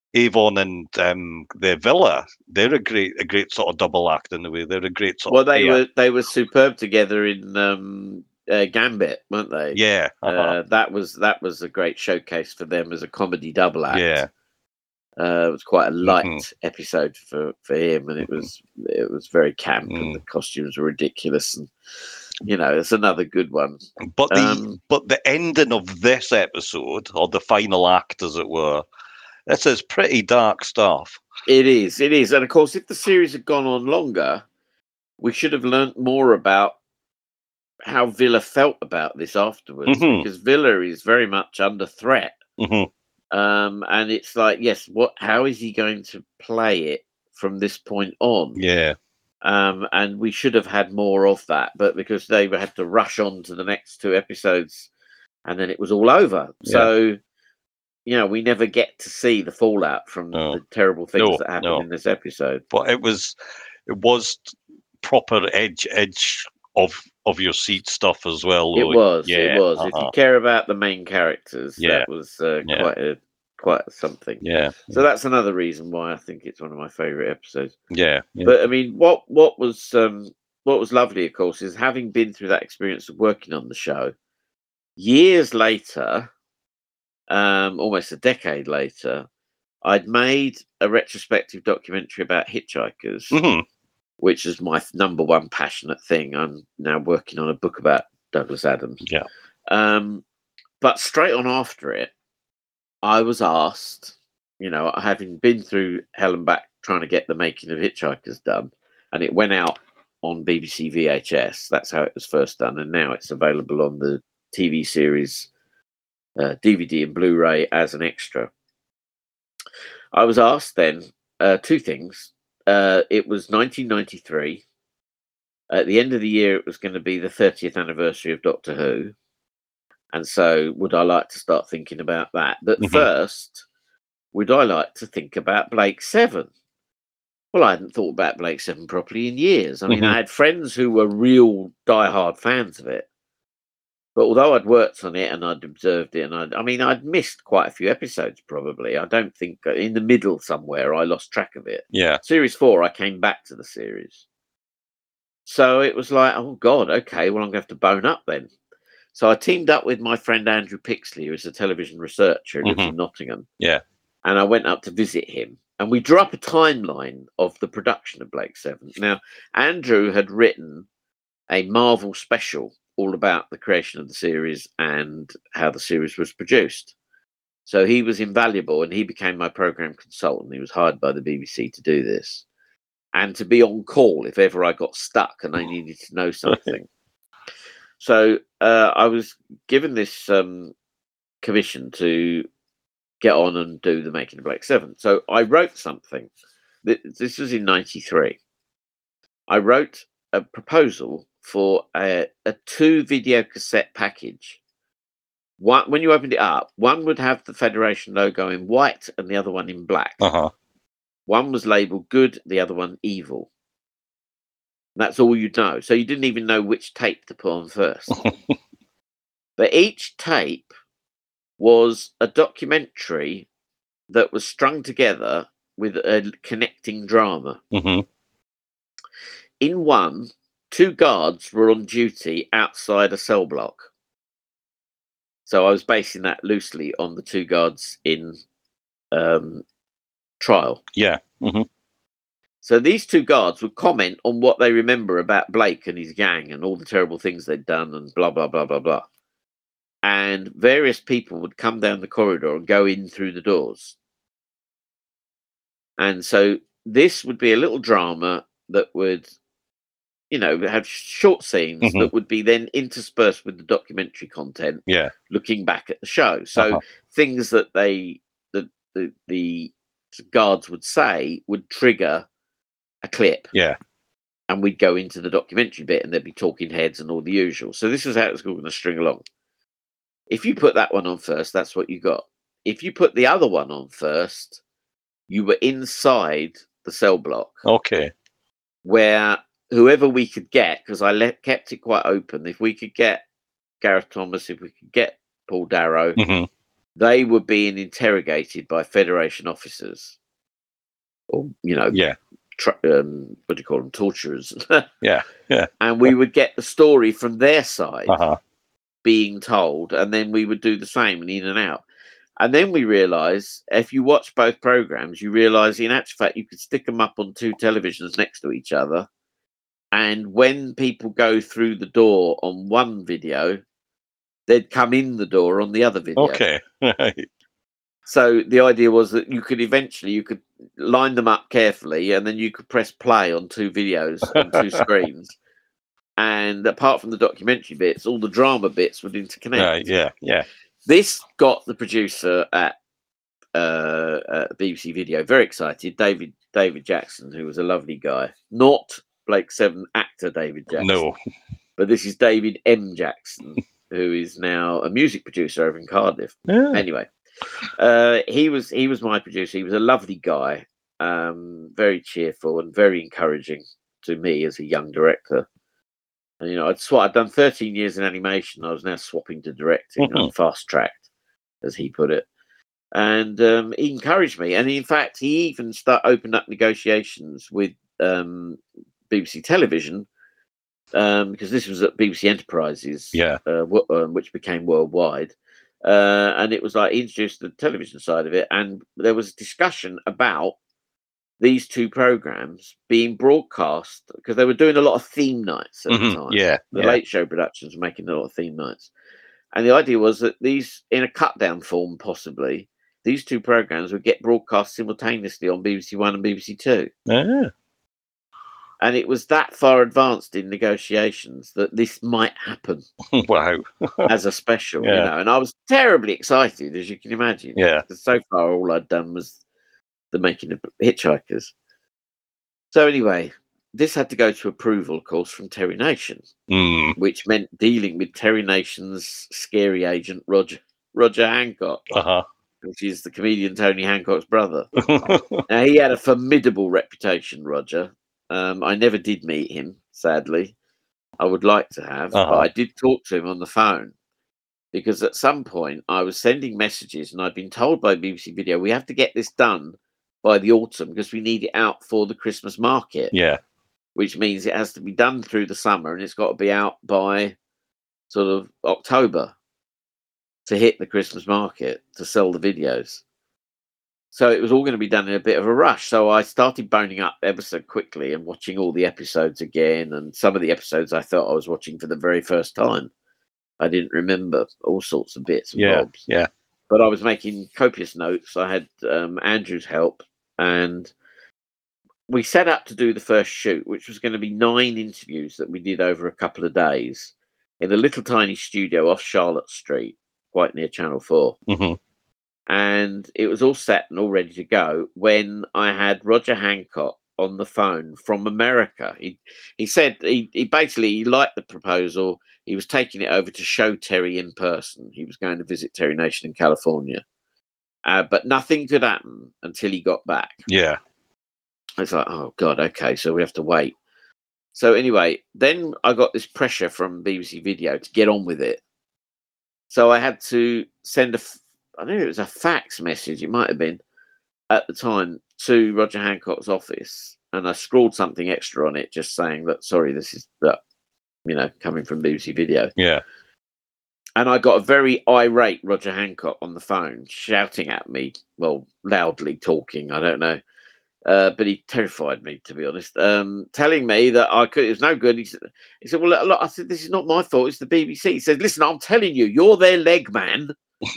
Avon and um, the Villa, they're a great, a great sort of double act in the way. They're a great sort Well, of they pair. were they were superb together in um, uh, Gambit, weren't they? Yeah, uh-huh. uh, that was that was a great showcase for them as a comedy double act. Yeah, uh, it was quite a light Mhm. episode for, for him, and it was it was very camp, Mm. and the costumes were ridiculous, and you know, it's another good one. but the Um, but the ending of this episode, or the final act, as it were, this is pretty dark stuff. It is, it is, and of course, if the series had gone on longer, we should have learnt more about how Villa felt about this afterwards, Mhm. because Villa is very much under threat. hmm Um, and it's like, yes, what? How is he going to play it from this point on? Yeah, Um, and we should have had more of that, but because they had to rush on to the next two episodes, and then it was all over. Yeah. So, you know, we never get to see the fallout from No. the terrible things No, that happen no. in this episode. but it was it was proper edge edge of of your seat stuff as well. It though. was, yeah, it was. If uh-huh. you care about the main characters, Yeah. that was uh, Yeah. quite a quite something. yeah, So that's another reason why I think it's one of my favourite episodes. yeah, yeah. But I mean, what what was um, what was lovely, of course, is having been through that experience of working on the show. Years later, um, almost a decade later, I'd made a retrospective documentary about hitchhikers, Mhm. which is my number one passionate thing. I'm now working on a book about Douglas Adams. Yeah. Um, but straight on after it, I was asked, you know, having been through hell and back trying to get the making of Hitchhikers done, and it went out on B B C V H S. That's how it was first done, and now it's available on the T V series, uh, D V D and Blu-ray as an extra. I was asked then uh, two things. Uh, it was nineteen ninety-three. At the end of the year, it was going to be the thirtieth anniversary of Doctor Who. And so, would I like to start thinking about that? But Mhm. first, would I like to think about Blake Seven? Well, I hadn't thought about Blake Seven properly in years. I mean, Mhm. I had friends who were real diehard fans of it. But although I'd worked on it and I'd observed it, and I'd, I mean, I'd missed quite a few episodes probably. I don't think in the middle somewhere I lost track of it. Yeah. Series four, I came back to the series. So it was like, oh God, okay, well, I'm going to have to bone up then. So I teamed up with my friend Andrew Pixley, who's a television researcher, who lives Mhm. in Nottingham. Yeah. And I went up to visit him. And we drew up a timeline of the production of Blake Seven. Now, Andrew had written a Marvel special all about the creation of the series and how the series was produced. So he was invaluable, and he became my program consultant. He was hired by the B B C to do this and to be on call if ever I got stuck and I needed to know something. So uh, I was given this um, commission to get on and do the making of Blake Seven. So I wrote something. Th- This was in ninety-three. I wrote a proposal for a, a two video cassette package. One, when you opened it up, one would have the Federation logo in white and the other one in black. Uh-huh. One was labeled good, the other one evil. That's all you'd know. So you didn't even know which tape to put on first. But each tape was a documentary that was strung together with a connecting drama. hmm In one, two guards were on duty outside a cell block. So I was basing that loosely on the two guards in um, Trial. Yeah. hmm So these two guards would comment on what they remember about Blake and his gang and all the terrible things they'd done and blah, blah, blah, blah, blah. And various people would come down the corridor and go in through the doors. And so this would be a little drama that would, you know, have short scenes Mhm. that would be then interspersed with the documentary content, Yeah. looking back at the show. So Uh-huh. things that they, the, the, the guards would say would trigger a clip. Yeah. And we'd go into the documentary bit and there'd be talking heads and all the usual. So this was how it was going to string along. If you put that one on first, that's what you got. If you put the other one on first, you were inside the cell block Okay. where whoever we could get, because I le- kept it quite open, if we could get Gareth Thomas, if we could get Paul Darrow, hmm they were being interrogated by Federation officers, or you know, Yeah. Tra- um, what do you call them, torturers. Yeah. Yeah. And we would get the story from their side Uh-huh. being told, and then we would do the same and in and out. And then we realised, if you watch both programs, you realise in actual fact you could stick them up on two televisions next to each other, and when people go through the door on one video, they'd come in the door on the other video. Okay. Right. So the idea was that you could eventually you could line them up carefully, and then you could press play on two videos on two screens. And apart from the documentary bits, all the drama bits would interconnect. Right. Yeah. Yeah. This got the producer at, uh, at B B C Video very excited, David David Jackson, who was a lovely guy. Not Blake Seven actor David Jackson. No. But this is David M. Jackson, who is now a music producer over in Cardiff. Yeah. Anyway. Uh, he was he was my producer. He was a lovely guy, um, very cheerful and very encouraging to me as a young director. And, you know, I'd sw- I'd done thirteen years in animation. I was now swapping to directing. Mhm. I'm fast tracked, as he put it. And um, he encouraged me. And in fact, he even start opened up negotiations with um, B B C Television, um, because this was at B B C Enterprises, Yeah. uh, w- um, which became worldwide. Uh, and it was like he introduced the television side of it, and there was a discussion about these two programs being broadcast because they were doing a lot of theme nights at Mhm. the time. Yeah. The Yeah. Late Show Productions were making a lot of theme nights, and the idea was that these, in a cut down form, possibly these two programs would get broadcast simultaneously on B B C One and B B C Two. Ah. And it was that far advanced in negotiations that this might happen Wow. as a special, Yeah. you know. And I was terribly excited, as you can imagine. Yeah. Because so far, all I'd done was the making of Hitchhikers. So anyway, this had to go to approval, of course, from Terry Nation, Mm. which meant dealing with Terry Nation's scary agent, Roger Roger Hancock, Uh-huh. which is the comedian Tony Hancock's brother. Now, he had a formidable reputation, Roger. Um, I never did meet him, sadly. I would like to have, Uh-huh. but I did talk to him on the phone because at some point I was sending messages and I'd been told by B B C Video, we have to get this done by the autumn because we need it out for the Christmas market, Yeah. which means it has to be done through the summer and it's got to be out by sort of October to hit the Christmas market to sell the videos. So it was all going to be done in a bit of a rush. So I started boning up ever so quickly and watching all the episodes again. And some of the episodes I thought I was watching for the very first time. I didn't remember all sorts of bits and Yeah. bobs. Yeah. But I was making copious notes. I had um, Andrew's help. And we set up to do the first shoot, which was going to be nine interviews that we did over a couple of days in a little tiny studio off Charlotte Street, quite near Channel four. Mm-hmm. And it was all set and all ready to go when I had Roger Hancock on the phone from America. He he said he, he basically he liked the proposal. He was taking it over to show Terry in person. He was going to visit Terry Nation in California. Uh, but nothing could happen until he got back. Yeah. It's like, oh, God, okay, so we have to wait. So anyway, then I got this pressure from B B C Video to get on with it. So I had to send a, I think it was a fax message, it might have been, at the time, to Roger Hancock's office. And I scrawled something extra on it, just saying that, sorry, this is, that, you know, coming from B B C Video. Yeah. And I got a very irate Roger Hancock on the phone, shouting at me, well, loudly talking, I don't know. Uh, but he terrified me, to be honest, um, telling me that I could, it was no good. He said, he said, well, look, I said, this is not my fault, it's the B B C. He said, listen, I'm telling you, you're their leg man.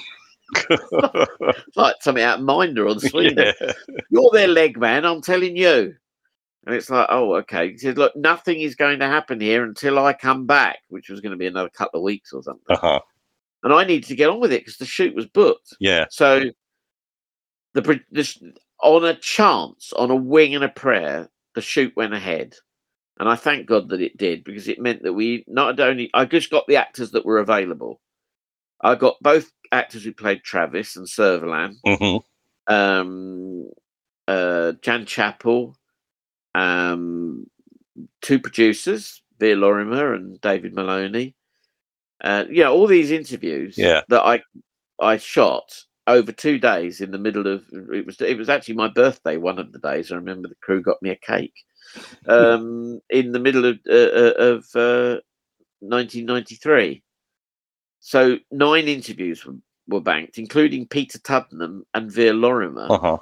Like something out of Minder or the Sweden. Yeah. You're their leg man, I'm telling you. And it's like, oh, okay. He said, look, nothing is going to happen here until I come back, which was going to be another couple of weeks or something. Uh-huh. And I needed to get on with it because the shoot was booked. Yeah. So the, pro- the sh- on a chance, on a wing and a prayer, the shoot went ahead. And I thank God that it did, because it meant that we not only, I just got the actors that were available. I got both actors who played Travis and Servalan, Mm-hmm. um, uh, Jan Chappell, um, two producers, Veer Lorimer and David Maloney. Uh, you know, all these interviews Yeah. that I I shot over two days in the middle of it was it was actually my birthday. One of the days I remember the crew got me a cake um, in the middle of uh, of uh, nineteen ninety-three. So nine interviews were, were banked, including Peter Tubman and Veer Lorimer, Uh-huh.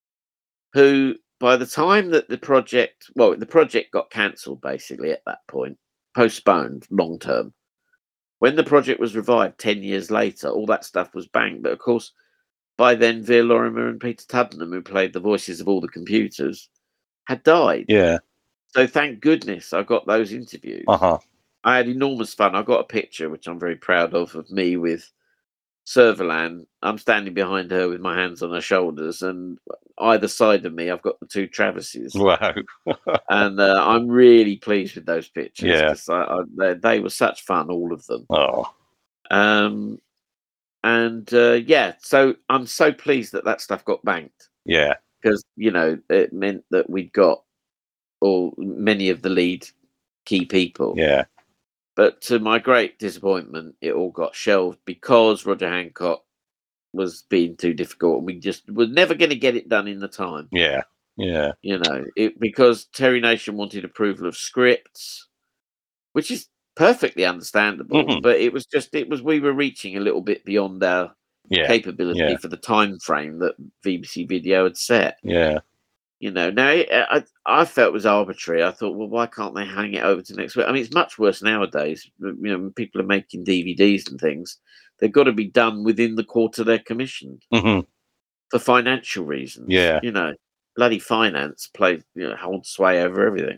who by the time that the project, well, the project got cancelled basically at that point, postponed long term. When the project was revived ten years later, all that stuff was banked. But of course, by then, Veer Lorimer and Peter Tubman, who played the voices of all the computers, had died. Yeah. So thank goodness I got those interviews. Uh-huh. I had enormous fun. I got a picture, which I'm very proud of, of me with Servalan. I'm standing behind her with my hands on her shoulders, and either side of me, I've got the two Travises. Wow. And uh, I'm really pleased with those pictures. Yeah. 'Cause I, I, they, they were such fun, all of them. Oh. Um, and uh, yeah, so I'm so pleased that that stuff got banked, Yeah. because you know it meant that we'd got all many of the lead key people. Yeah. But to my great disappointment, it all got shelved because Roger Hancock was being too difficult, and we just were never going to get it done in the time. Yeah. Yeah. You know, it because Terry Nation wanted approval of scripts, which is perfectly understandable. Mhm. But it was just it was we were reaching a little bit beyond our Yeah. capability Yeah. for the time frame that V B C Video had set. Yeah. You know, now I I felt it was arbitrary. I thought, well, why can't they hang it over to next week? I mean, it's much worse nowadays. You know, when people are making D V Ds and things, they've got to be done within the quarter they're commissioned hmm for financial reasons. Yeah. You know, bloody finance plays, you know, holds sway over everything.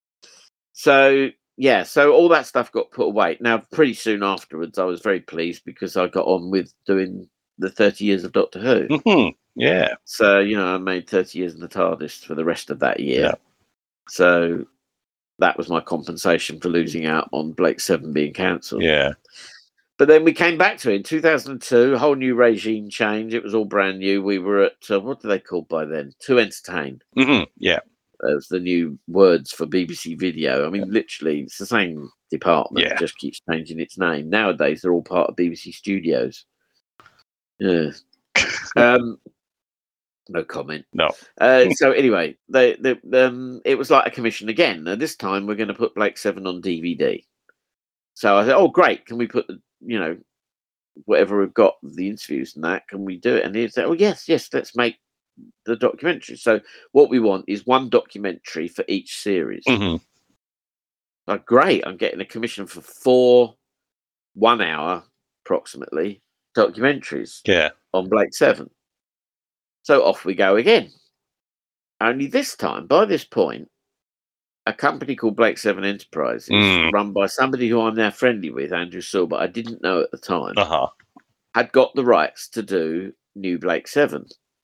So yeah, so all that stuff got put away. Now, pretty soon afterwards, I was very pleased because I got on with doing the thirty years of Doctor Who. hmm Yeah. So, you know, I made thirty years in the TARDIS for the rest of that year. Yeah. So that was my compensation for losing out on Blake Seven being cancelled. Yeah. But then we came back to it in two thousand two, a whole new regime change. It was all brand new. We were at, uh, what do they call by then? To Entertain. hmm Yeah. As the new words for B B C Video. I mean, literally, it's the same department. Yeah. It just keeps changing its name. Nowadays, they're all part of B B C Studios. Yeah. um, no comment. No. Uh, so anyway, they, they, um, it was like a commission again. Now, this time, we're going to put Blake Seven on D V D. So I said, oh, great. Can we put, the, you know, whatever we've got, the interviews and that, can we do it? And he said, oh, yes, yes, let's make the documentary. So what we want is one documentary for each series. hmm Like, great, I'm getting a commission for four one hour approximately documentaries Yeah. on Blake Seven. So off we go again. Only this time, by this point, a company called Blake Seven Enterprises, Mm. run by somebody who I'm now friendly with, Andrew Sewell, but I didn't know at the time, Uh-huh. had got the rights to do New Blake Seven.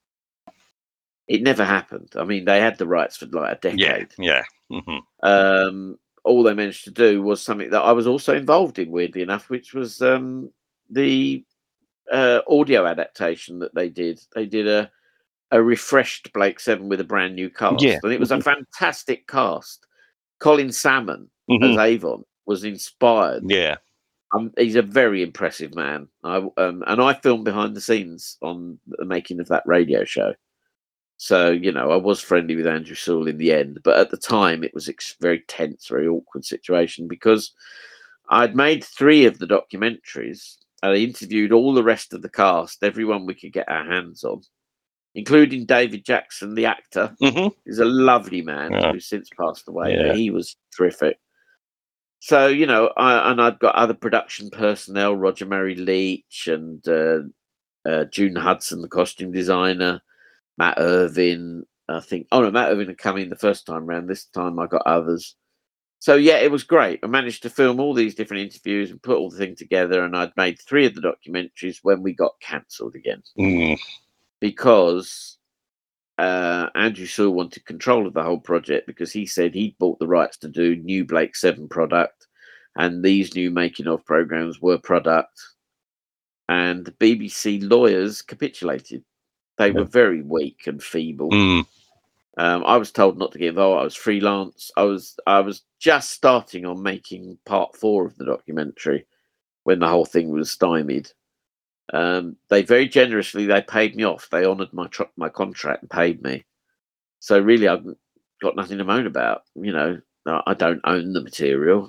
It never happened. I mean, they had the rights for like a decade. Yeah. Yeah. hmm Um, all they managed to do was something that I was also involved in, weirdly enough, which was um, the uh, audio adaptation that they did. They did a a refreshed Blake Seven with a brand new cast, Yeah. and it was a fantastic cast. Colin Salmon hmm as Avon was inspired. Yeah. Um, he's a very impressive man. I um, and I filmed behind the scenes on the making of that radio show. So, you know, I was friendly with Andrew Sewell in the end, but at the time it was a very tense, very awkward situation because I'd made three of the documentaries. I interviewed all the rest of the cast, everyone we could get our hands on, including David Jackson, the actor. hmm He's a lovely man Yeah. who's since passed away, Yeah. but he was terrific. So, you know, I, and I'd got other production personnel, Roger Murray Leach and uh, uh, June Hudson, the costume designer, Matt Irvin, I think. Oh, no, Matt Irvin had come in the first time round. This time I got others. So, yeah, it was great. I managed to film all these different interviews and put all the thing together, and I'd made three of the documentaries when we got cancelled again. Mm. Because uh, Andrew Sewell wanted control of the whole project because he said he'd bought the rights to do new Blake Seven product, and these new making of programs were product, and the B B C lawyers capitulated. They were very weak and feeble. Mm. Um, I was told not to get involved. I was freelance. I was I was just starting on making part four of the documentary when the whole thing was stymied. Um, they very generously they paid me off. They honoured my tr- my contract and paid me. So really, I've got nothing to moan about. You know, I don't own the material.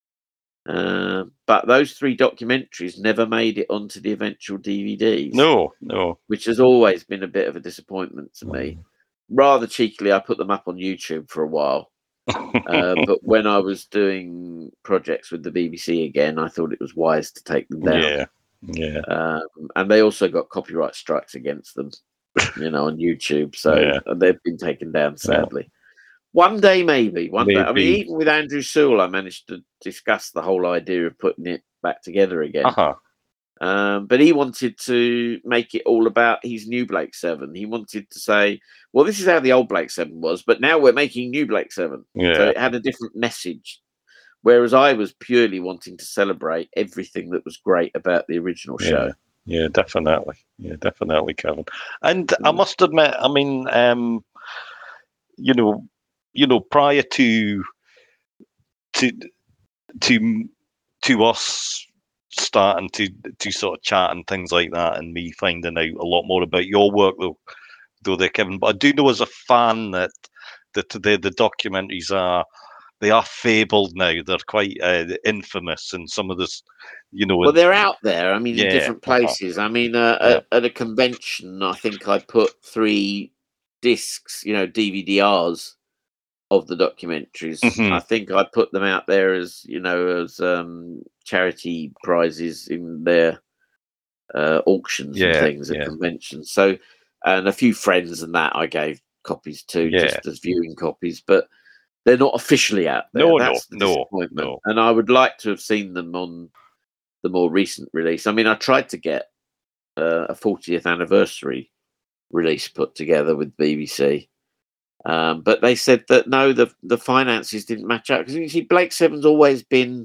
Uh, but those three documentaries never made it onto the eventual D V Ds. No, no. Which has always been a bit of a disappointment to me. Rather cheekily, I put them up on YouTube for a while. uh, but when I was doing projects with the B B C again, I thought it was wise to take them down. Yeah, yeah. Um, and they also got copyright strikes against them, you know, on YouTube. So Yeah. they've been taken down, sadly. Yeah. One day, maybe. One maybe. day. I mean, even with Andrew Sewell, I managed to discuss the whole idea of putting it back together again. Uh-huh. Um, but he wanted to make it all about his new Blake Seven. He wanted to say, well, this is how the old Blake Seven was, but now we're making new Blake Seven. Yeah. So it had a different message. Whereas I was purely wanting to celebrate everything that was great about the original show. Yeah, yeah definitely. Yeah, definitely, Kevin. And mm. I must admit, I mean, um, you know, you know, prior to to to to us starting to to sort of chat and things like that, and me finding out a lot more about your work, though, though there, Kevin. But I do know as a fan that that the the documentaries are they are fabled now. They're quite uh, infamous, and some of this, you know. Well, they're out there. I mean, yeah, in different places. Uh-huh. I mean, uh, yeah. at, at a convention, I think I put three discs, you know, D V D Rs of the documentaries. Mm-hmm. I think I put them out there as, you know, as um, charity prizes in their uh, auctions yeah, and things at yeah. conventions. So, and a few friends and that I gave copies to, yeah. just as viewing copies, but they're not officially out there. No, That's no, the no, disappointment. no. And I would like to have seen them on the more recent release. I mean, I tried to get uh, a fortieth anniversary release put together with B B C. Um, but they said that no, the the finances didn't match up because you see, Blake Seven's always been,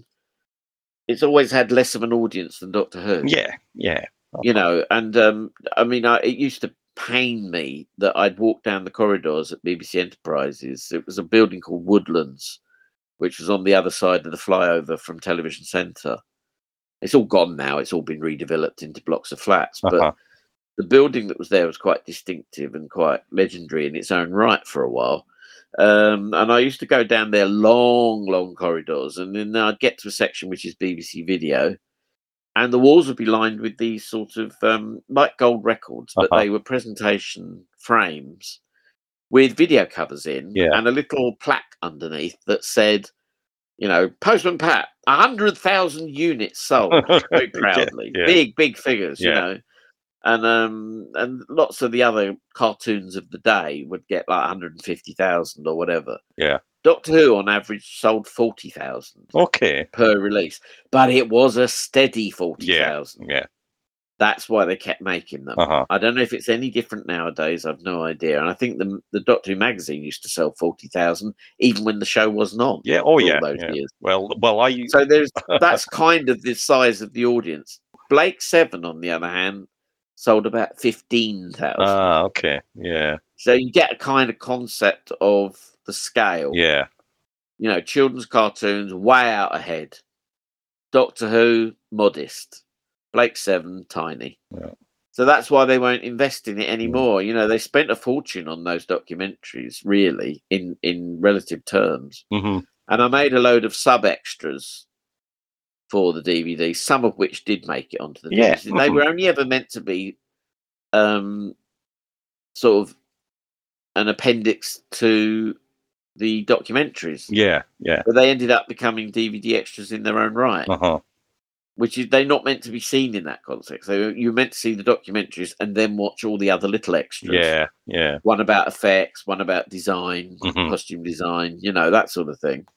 it's always had less of an audience than Doctor Who. Yeah, yeah, you know. And um, I mean, I, it used to pain me that I'd walk down the corridors at B B C Enterprises. It was a building called Woodlands, which was on the other side of the flyover from Television Centre. It's all gone now. It's all been redeveloped into blocks of flats, but. Uh-huh. The building that was there was quite distinctive and quite legendary in its own right for a while. Um, and I used to go down there long, long corridors. And then I'd get to a section which is B B C Video. And the walls would be lined with these sort of, um, like gold records, but uh-huh. they were presentation frames with video covers in yeah. and a little plaque underneath that said, you know, Postman Pat, one hundred thousand units sold, very proudly. yeah, yeah. Big, big figures, yeah. you know. And um and lots of the other cartoons of the day would get like one hundred fifty thousand or whatever. Yeah. Doctor Who on average sold forty thousand. Okay. Per release, but it was a steady forty thousand. Yeah. yeah. That's why they kept making them. Uh-huh. I don't know if it's any different nowadays. I've no idea. And I think the the Doctor Who magazine used to sell forty thousand even when the show wasn't on. Yeah. Oh yeah. Those yeah. Years. Well, well, I. So there's that's kind of the size of the audience. Blake Seven, on the other hand, sold about fifteen thousand. Ah, okay. Yeah. So you get a kind of concept of the scale. Yeah. You know, children's cartoons way out ahead. Doctor Who, modest. Blake Seven, tiny. Yeah. So that's why they won't invest in it anymore. Yeah. You know, they spent a fortune on those documentaries, really, in, in relative terms. Mm-hmm. And I made a load of sub-extras for the D V D, some of which did make it onto the yeah. D V D. They were only ever meant to be um, sort of an appendix to the documentaries. Yeah, yeah. But they ended up becoming D V D extras in their own right, uh-huh. which is they're not meant to be seen in that context. So you're meant to see the documentaries and then watch all the other little extras. Yeah, yeah. One about effects, one about design, mm-hmm. costume design, you know, that sort of thing.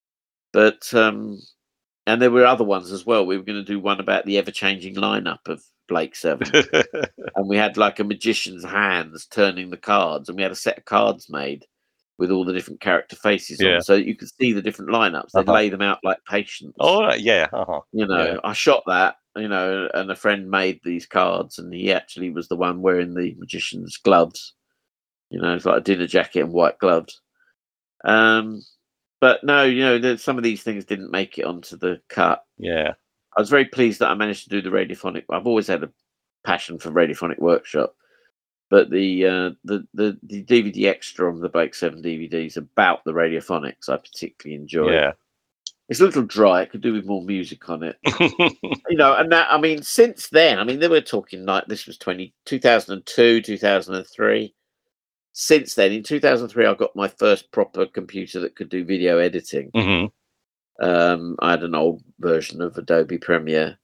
But um and there were other ones as well. We were going to do one about the ever-changing lineup of Blake Seven. And we had like a magician's hands turning the cards. And we had a set of cards made with all the different character faces yeah. on. So you could see the different lineups. They'd uh-huh. lay them out like patients. Oh, yeah. Uh-huh. You know, yeah. I shot that, you know, and a friend made these cards. And he actually was the one wearing the magician's gloves. You know, it's like a dinner jacket and white gloves. Um... But no, you know, some of these things didn't make it onto the cut. Yeah. I was very pleased that I managed to do the radiophonic. I've always had a passion for Radiophonic Workshop. But the, uh, the the the D V D extra of the Blake Seven D V Ds about the Radiophonics I particularly enjoyed. Yeah. It's a little dry. It could do with more music on it. You know, and that, I mean, since then, I mean, they were talking like this was twenty, two thousand two, two thousand three. Since then, in two thousand three, I got my first proper computer that could do video editing. Mm-hmm. Um, I had an old version of Adobe Premiere.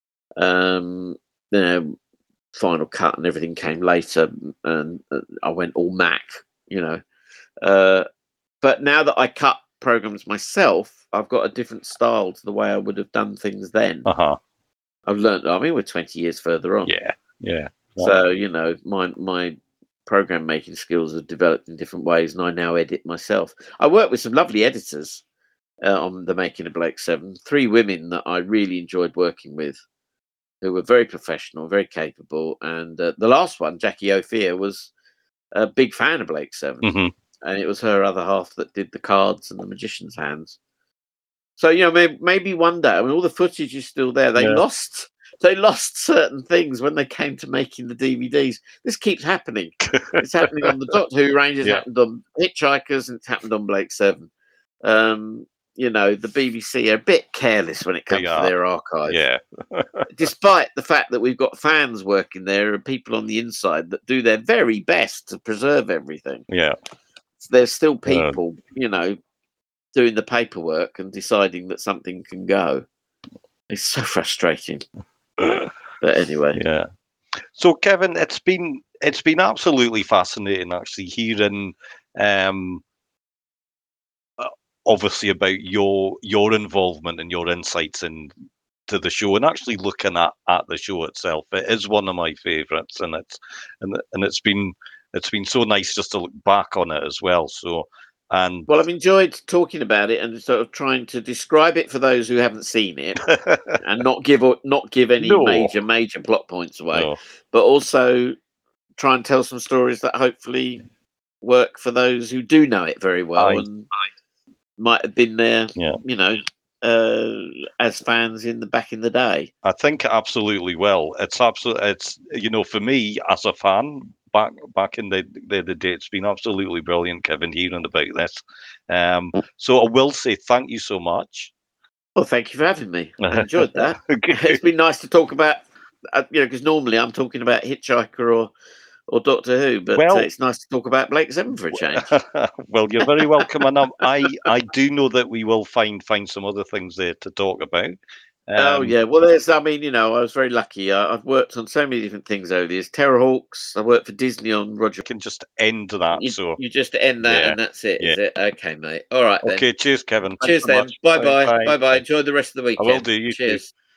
Um, you know, Final Cut and everything came later, and uh, I went all Mac, you know. Uh, but now that I cut programs myself, I've got a different style to the way I would have done things then. Uh-huh. I've learned, I mean, we're twenty years further on. Yeah, yeah. So, you know, my my program making skills have developed in different ways, and I now edit myself. I work with some lovely editors uh, on the making of Blake Seven. Three women that I really enjoyed working with, who were very professional, very capable. And uh, the last one, Jackie Ophir, was a big fan of Blake Seven. Mm-hmm. And it was her other half that did the cards and the magician's hands. So, you know, maybe, maybe one day, I mean, all the footage is still there. They Yeah. lost they lost certain things when they came to making the D V Ds. This keeps happening. It's happening on the Doctor Who range, it's Yeah. happened on Hitchhikers, and it's happened on Blake Seven. Um, you know, the B B C are a bit careless when it comes They to are. their archive. Yeah. Despite the fact that we've got fans working there and people on the inside that do their very best to preserve everything. Yeah. There's still people, you know, doing the paperwork and deciding that something can go. It's so frustrating. But anyway, Yeah. So, Kevin, it's been it's been absolutely fascinating actually hearing, um, uh, obviously about your your involvement and your insights into the show, and actually looking at, at the show itself. It is one of my favourites, and it's and and it's been it's been so nice just to look back on it as well. So. And well, I've enjoyed talking about it and sort of trying to describe it for those who haven't seen it, and not give not give any No. major major plot points away, No. but also try and tell some stories that hopefully work for those who do know it very well Aye. and might have been there, Yeah. you know, uh, as fans in the back in the day. I think it absolutely will. It's absolutely, it's, you know, for me as a fan, back back in the, the, the day, it's been absolutely brilliant, Kevin, hearing about this. Um, so I will say thank you so much. Well, thank you for having me. I enjoyed that. It's been nice to talk about, uh, you know, because normally I'm talking about Hitchhiker or or Doctor Who, but Well- uh, it's nice to talk about Blake Seven for a change. Well, you're very welcome, and um, I I do know that we will find find some other things there to talk about. Oh Um, yeah, well, there's. I mean, you know, I was very lucky. I, I've worked on so many different things over the years. Terrorhawks. I worked for Disney on Roger. We can just end that. You, So you just end that, Yeah, and that's it, is yeah. it? Okay, mate. All right then. okay, cheers, Kevin. Thanks Cheers so then. much. Bye bye. Bye bye. Enjoy the rest of the I weekend. will do. You too. Cheers.